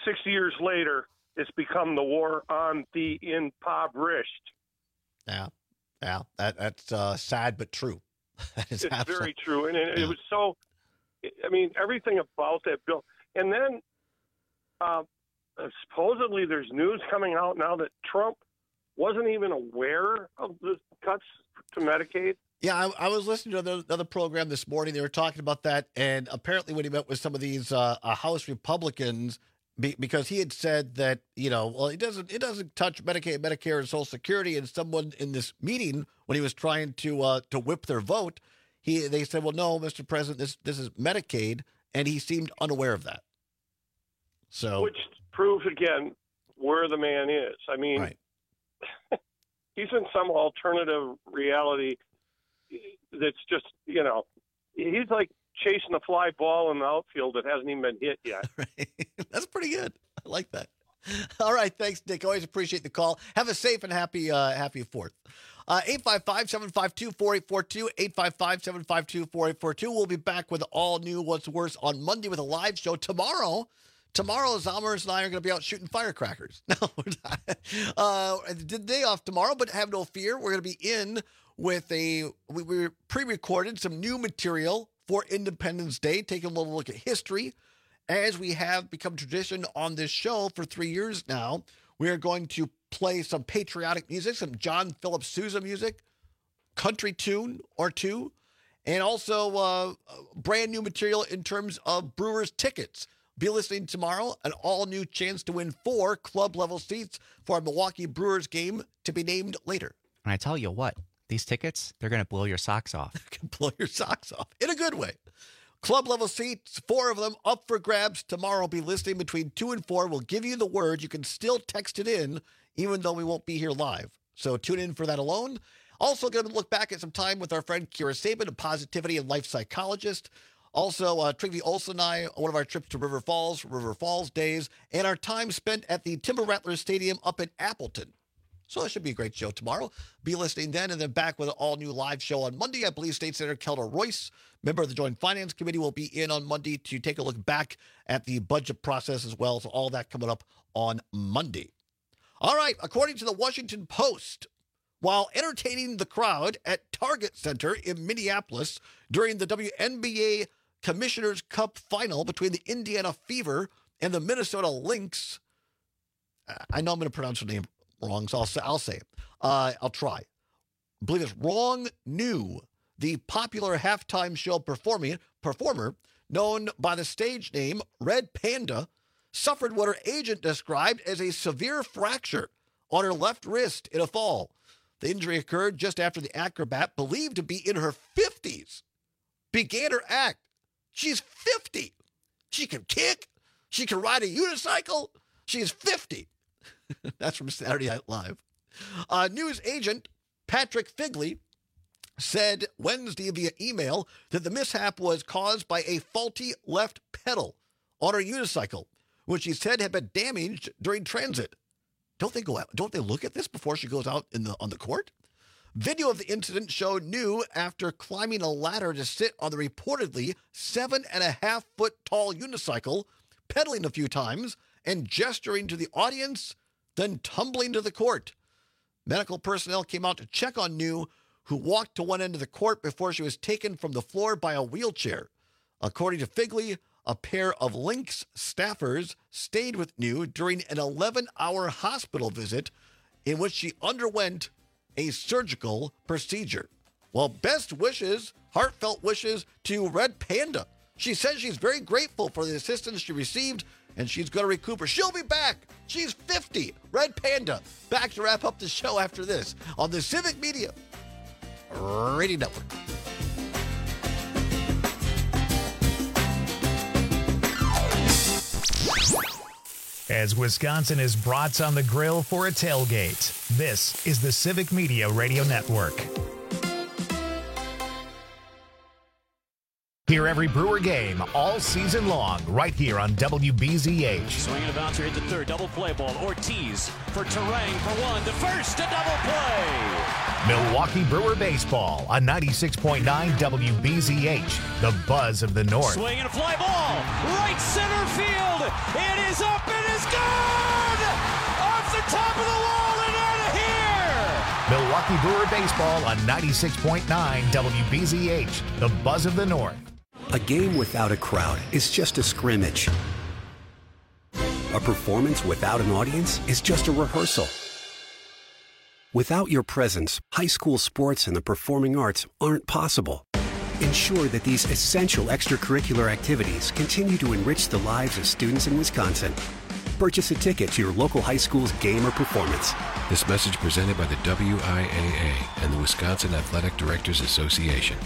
sixty years later, it's become the war on the impoverished. Yeah, yeah, that, that's uh, sad but true. That is it's absolutely very true, and it, yeah. it was so. I mean, everything about that bill, and then uh, supposedly there's news coming out now that Trump wasn't even aware of the cuts to Medicaid. Yeah, I, I was listening to another, another program this morning. They were talking about that, and apparently what he meant was some of these uh, uh, House Republicans, be, because he had said that, you know, well, it doesn't it doesn't touch Medicaid, Medicare, and Social Security. And someone in this meeting, when he was trying to uh, to whip their vote, he they said, well, no, Mister President, this this is Medicaid, and he seemed unaware of that. So, which proves again where the man is. I mean, right. He's in some alternative reality that's just, you know, he's like chasing a fly ball in the outfield that hasn't even been hit yet. Right. That's pretty good. I like that. All right. Thanks, Nick. Always appreciate the call. Have a safe and happy uh, happy fourth. Uh, eight five five, seven five two, four eight four two, eight five five, seven five two, four eight four two. We'll be back with all new What's Worse on Monday with a live show. Tomorrow, tomorrow, Zalmers and I are going to be out shooting firecrackers. No, we're not. Uh, the day off tomorrow, but have no fear. We're going to be in with a, we, we pre-recorded some new material for Independence Day, taking a little look at history. As we have become tradition on this show for three years now, we are going to play some patriotic music, some John Philip Sousa music, country tune or two, and also uh, brand new material in terms of Brewers tickets. Be listening tomorrow, an all-new chance to win four club-level seats for a Milwaukee Brewers game to be named later. And I tell you what, these tickets, they're going to blow your socks off. Blow your socks off in a good way. Club level seats, four of them up for grabs tomorrow. Be listening between two and four. We'll give you the word. You can still text it in, even though we won't be here live. So tune in for that alone. Also going to look back at some time with our friend Kira Sabin, a positivity and life psychologist. Also, uh, Trygve Olsen and I, one of our trips to River Falls, River Falls days, and our time spent at the Timber Rattlers Stadium up in Appleton. So it should be a great show tomorrow. Be listening then, and then back with an all-new live show on Monday. I believe State Senator Kelda Royce, member of the Joint Finance Committee, will be in on Monday to take a look back at the budget process as well. So all that coming up on Monday. All right, according to the Washington Post, while entertaining the crowd at Target Center in Minneapolis during the W N B A Commissioner's Cup final between the Indiana Fever and the Minnesota Lynx, I know I'm going to pronounce her name wrong, so I'll say, I'll say it. Uh, I'll try. I believe it's Wrong New, the popular halftime show performing, performer known by the stage name Red Panda, suffered what her agent described as a severe fracture on her left wrist in a fall. The injury occurred just after the acrobat, believed to be in her fifties, began her act. She's fifty. She can kick. She can ride a unicycle. She's fifty. That's from Saturday Night Live. Uh, news agent Patrick Figley said Wednesday via email that the mishap was caused by a faulty left pedal on her unicycle, which he said had been damaged during transit. Don't they go out? Don't they look at this before she goes out in the on the court? Video of the incident showed New after climbing a ladder to sit on the reportedly seven and a half foot tall unicycle, pedaling a few times and gesturing to the audience, then tumbling to the court. Medical personnel came out to check on New, who walked to one end of the court before she was taken from the floor by a wheelchair. According to Figley, a pair of Lynx staffers stayed with New during an eleven-hour hospital visit in which she underwent a surgical procedure. Well, best wishes, heartfelt wishes to Red Panda. She says she's very grateful for the assistance she received, and she's going to recoup her. She'll be back. She's fifty. Red Panda. Back to wrap up the show after this on the Civic Media Radio Network. As Wisconsin is brats on the grill for a tailgate, this is the Civic Media Radio Network. Hear every Brewer game all season long right here on W B Z H. Swinging a bouncer hit the third. Double play ball. Ortiz for Terang for one. The first, a double play. Milwaukee Brewer baseball on ninety-six point nine W B Z H. The buzz of the North. Swing and a fly ball. Right center field. It is up. It is gone. Off the top of the wall and out of here. Milwaukee Brewer baseball on ninety-six point nine W B Z H. The buzz of the North. A game without a crowd is just a scrimmage. A performance without an audience is just a rehearsal. Without your presence, high school sports and the performing arts aren't possible. Ensure that these essential extracurricular activities continue to enrich the lives of students in Wisconsin. Purchase a ticket to your local high school's game or performance. This message presented by the W I A A and the Wisconsin Athletic Directors Association.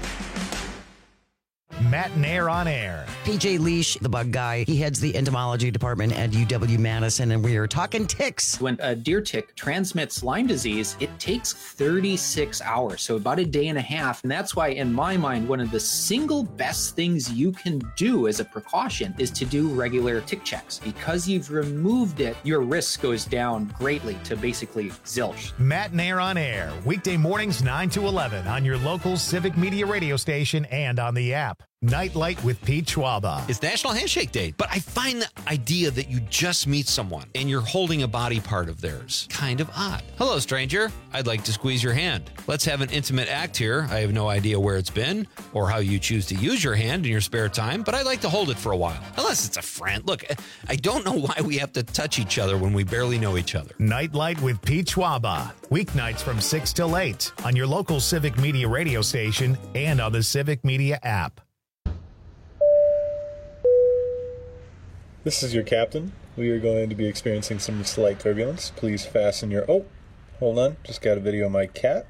Matt Nair on air. P J Leash, the bug guy, he heads the entomology department at U W-Madison, and we are talking ticks. When a deer tick transmits Lyme disease, it takes thirty-six hours, so about a day and a half. And that's why, in my mind, one of the single best things you can do as a precaution is to do regular tick checks. Because you've removed it, your risk goes down greatly to basically zilch. Matt Nair on air, weekday mornings nine to eleven on your local Civic Media radio station and on the app. Nightlight with Pete Schwaba. It's National Handshake Day, but I find the idea that you just meet someone and you're holding a body part of theirs kind of odd. Hello, stranger. I'd like to squeeze your hand. Let's have an intimate act here. I have no idea where it's been or how you choose to use your hand in your spare time, but I'd like to hold it for a while. Unless it's a friend. Look, I don't know why we have to touch each other when we barely know each other. Nightlight with Pete Schwaba. Weeknights from six till eight on your local Civic Media radio station and on the Civic Media app. This is your captain. We are going to be experiencing some slight turbulence. Please fasten your... Oh, hold on. Just got a video of my cat.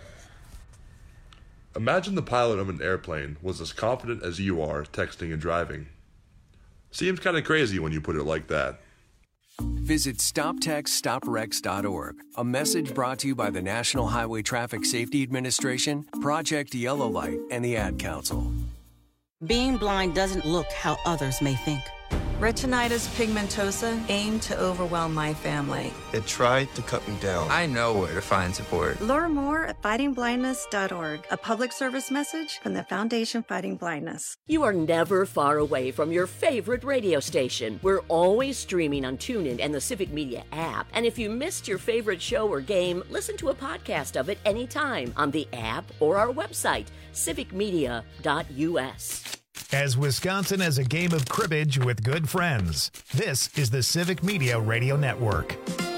Imagine the pilot of an airplane was as confident as you are texting and driving. Seems kind of crazy when you put it like that. Visit stop text stop wrecks dot org. A message brought to you by the National Highway Traffic Safety Administration, Project Yellow Light, and the Ad Council. Being blind doesn't look how others may think. Retinitis pigmentosa aimed to overwhelm my family. It tried to cut me down. I know where to find support. Learn more at fighting blindness dot org, a public service message from the Foundation Fighting Blindness. You are never far away from your favorite radio station. We're always streaming on TuneIn and the Civic Media app. And if you missed your favorite show or game, listen to a podcast of it anytime on the app or our website, civic media dot u s. As Wisconsin as a game of cribbage with good friends, this is the Civic Media Radio Network.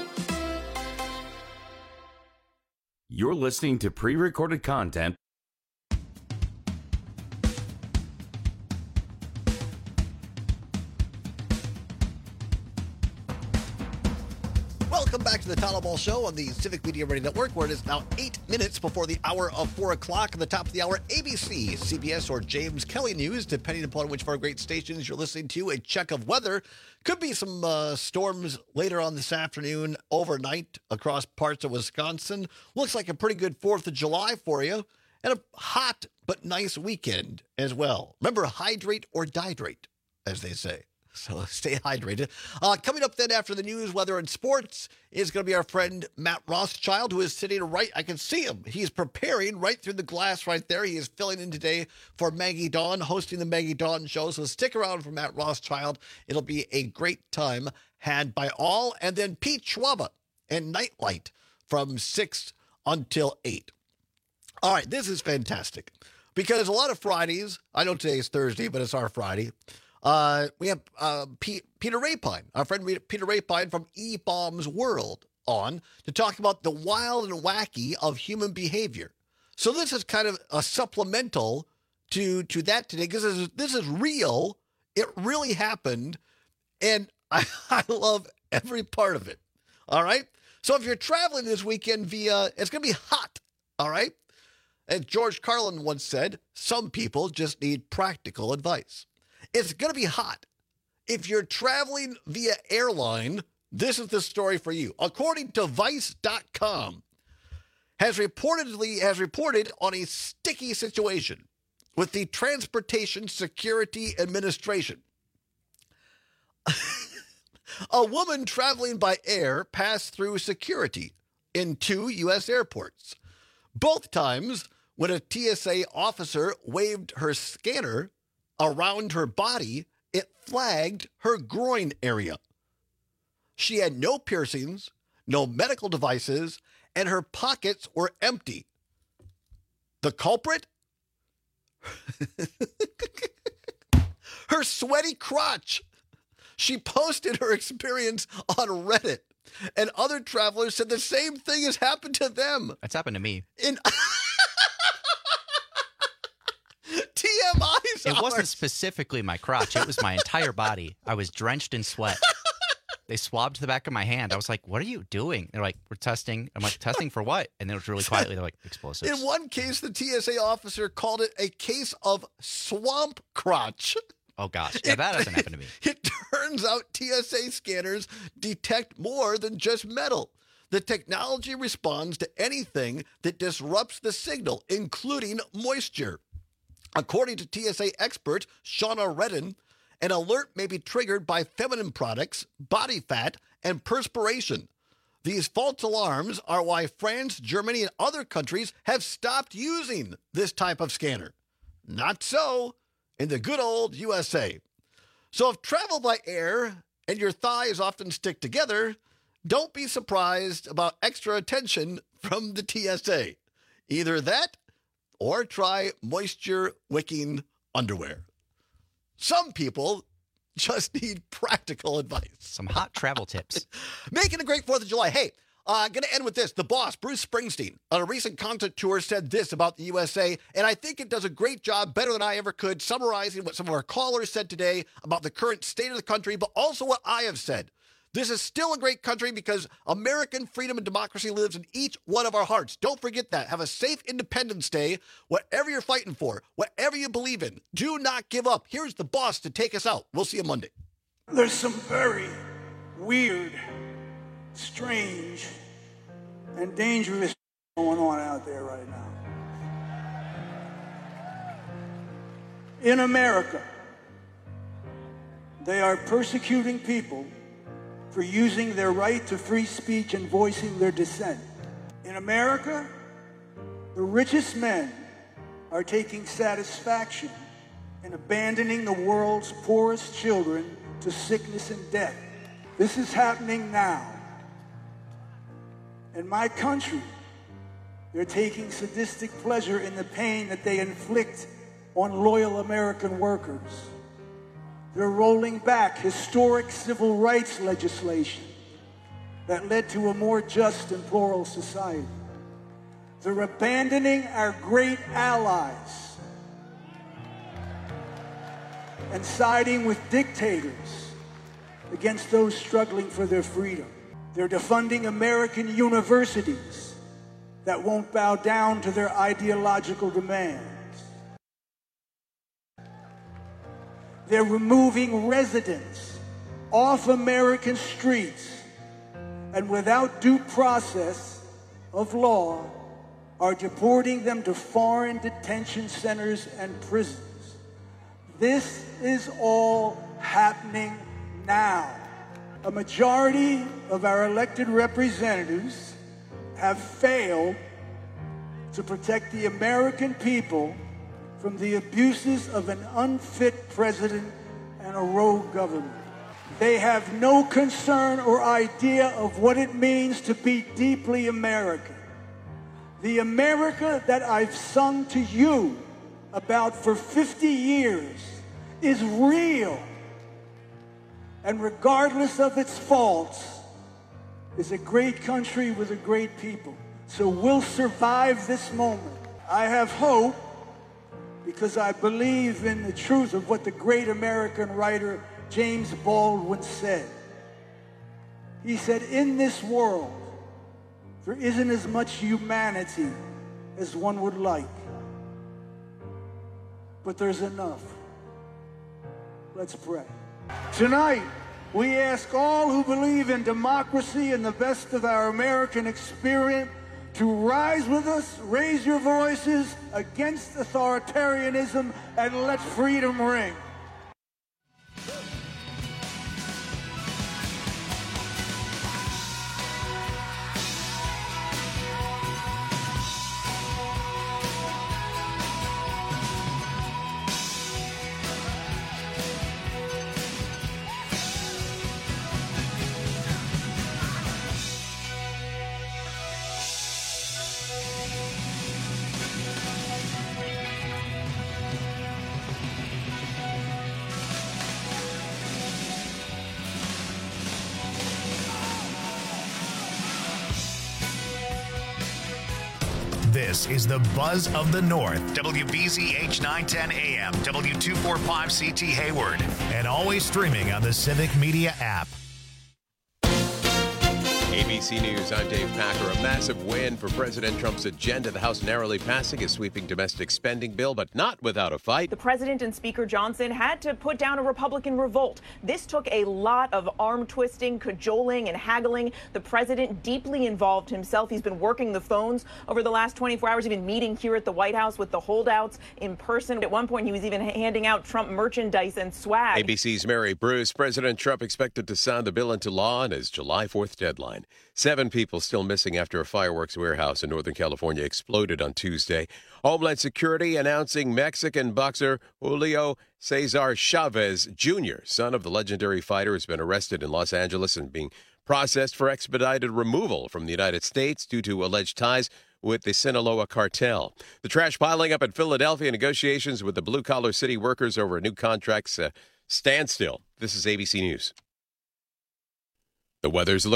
You're listening to pre-recorded content. Welcome back to the Town Ball Show on the Civic Media Radio Network, where it is now eight minutes before the hour of four o'clock. At the top of the hour, A B C, C B S, or James Kelly News, depending upon which of our great stations you're listening to. A check of weather. Could be some uh, storms later on this afternoon, overnight across parts of Wisconsin. Looks like a pretty good fourth of July for you, and a hot but nice weekend as well. Remember, hydrate or dihydrate, as they say. So stay hydrated. Uh, coming up then after the news, weather, and sports is going to be our friend Matt Rothschild, who is sitting right. I can see him. He's preparing right through the glass right there. He is filling in today for Maggie Dawn, hosting the Maggie Dawn show. So stick around for Matt Rothschild. It'll be a great time had by all. And then Pete Schwaba and Nightlight from six until eight. All right, this is fantastic because a lot of Fridays, I know today is Thursday, but it's our Friday. Uh, we have uh, P- Peter Rapine, our friend Peter Rapine from E-Bombs World on to talk about the wild and wacky of human behavior. So this is kind of a supplemental to to that today because this is, this is real. It really happened, and I, I love every part of it. All right? So if you're traveling this weekend via, it's going to be hot. All right? As George Carlin once said, some people just need practical advice. It's going to be hot. If you're traveling via airline, this is the story for you. According to Vice dot com, has reportedly has reported on a sticky situation with the Transportation Security Administration. A woman traveling by air passed through security in two U S airports. Both times, when a T S A officer waved her scanner around her body, it flagged her groin area. She had no piercings, no medical devices, and her pockets were empty. The culprit? Her sweaty crotch. She posted her experience on Reddit, and other travelers said the same thing has happened to them. That's happened to me. In T M Is It are... wasn't specifically my crotch. It was my entire body. I was drenched in sweat. They swabbed the back of my hand. I was like, what are you doing? They're like, we're testing. I'm like, testing for what? And then it was really quietly, they're like, explosives. In one case, the T S A officer called it a case of swamp crotch. Oh, gosh. Yeah, that hasn't happened to me. It turns out T S A scanners detect more than just metal. The technology responds to anything that disrupts the signal, including moisture. According to T S A expert Shauna Redden, an alert may be triggered by feminine products, body fat, and perspiration. These false alarms are why France, Germany, and other countries have stopped using this type of scanner. Not so in the good old U S A. So if travel by air and your thighs often stick together, don't be surprised about extra attention from the T S A. Either that or try moisture-wicking underwear. Some people just need practical advice. Some hot travel tips. Making a great fourth of July. Hey, I'm uh, going to end with this. The boss, Bruce Springsteen, on a recent concert tour said this about the U S A, and I think it does a great job, better than I ever could, summarizing what some of our callers said today about the current state of the country, but also what I have said. This is still a great country because American freedom and democracy lives in each one of our hearts. Don't forget that. Have a safe Independence Day, whatever you're fighting for, whatever you believe in. Do not give up. Here's the boss to take us out. We'll see you Monday. There's some very weird, strange, and dangerous going on out there right now. In America, they are persecuting people for using their right to free speech and voicing their dissent. In America, the richest men are taking satisfaction in abandoning the world's poorest children to sickness and death. This is happening now. In my country, they're taking sadistic pleasure in the pain that they inflict on loyal American workers. They're rolling back historic civil rights legislation that led to a more just and plural society. They're abandoning our great allies and siding with dictators against those struggling for their freedom. They're defunding American universities that won't bow down to their ideological demands. They're removing residents off American streets and without due process of law are deporting them to foreign detention centers and prisons. This is all happening now. A majority of our elected representatives have failed to protect the American people from the abuses of an unfit president and a rogue government. They have no concern or idea of what it means to be deeply American. The America that I've sung to you about for fifty years is real. And regardless of its faults, is a great country with a great people. So we'll survive this moment. I have hope because I believe in the truth of what the great American writer James Baldwin said. He said, in this world, there isn't as much humanity as one would like, but there's enough. Let's pray. Tonight, we ask all who believe in democracy and the best of our American experience to rise with us, raise your voices against authoritarianism, and let freedom ring. This is the Buzz of the North. W B Z H nine ten A M, W two forty-five C T Hayward, and always streaming on the Civic Media app. A B C News, I'm Dave Packer. A massive win for President Trump's agenda. The House narrowly passing his sweeping domestic spending bill, but not without a fight. The president and Speaker Johnson had to put down a Republican revolt. This took a lot of arm twisting, cajoling, and haggling. The president deeply involved himself. He's been working the phones over the last twenty-four hours, even meeting here at the White House with the holdouts in person. At one point, he was even handing out Trump merchandise and swag. A B C's Mary Bruce. President Trump expected to sign the bill into law on his July fourth deadline. Seven people still missing after a fireworks warehouse in Northern California exploded on Tuesday. Homeland Security announcing Mexican boxer Julio Cesar Chavez Junior, son of the legendary fighter, has been arrested in Los Angeles and being processed for expedited removal from the United States due to alleged ties with the Sinaloa cartel. The trash piling up in Philadelphia, negotiations with the blue-collar city workers over new contracts uh, standstill. This is A B C News. The weather's looking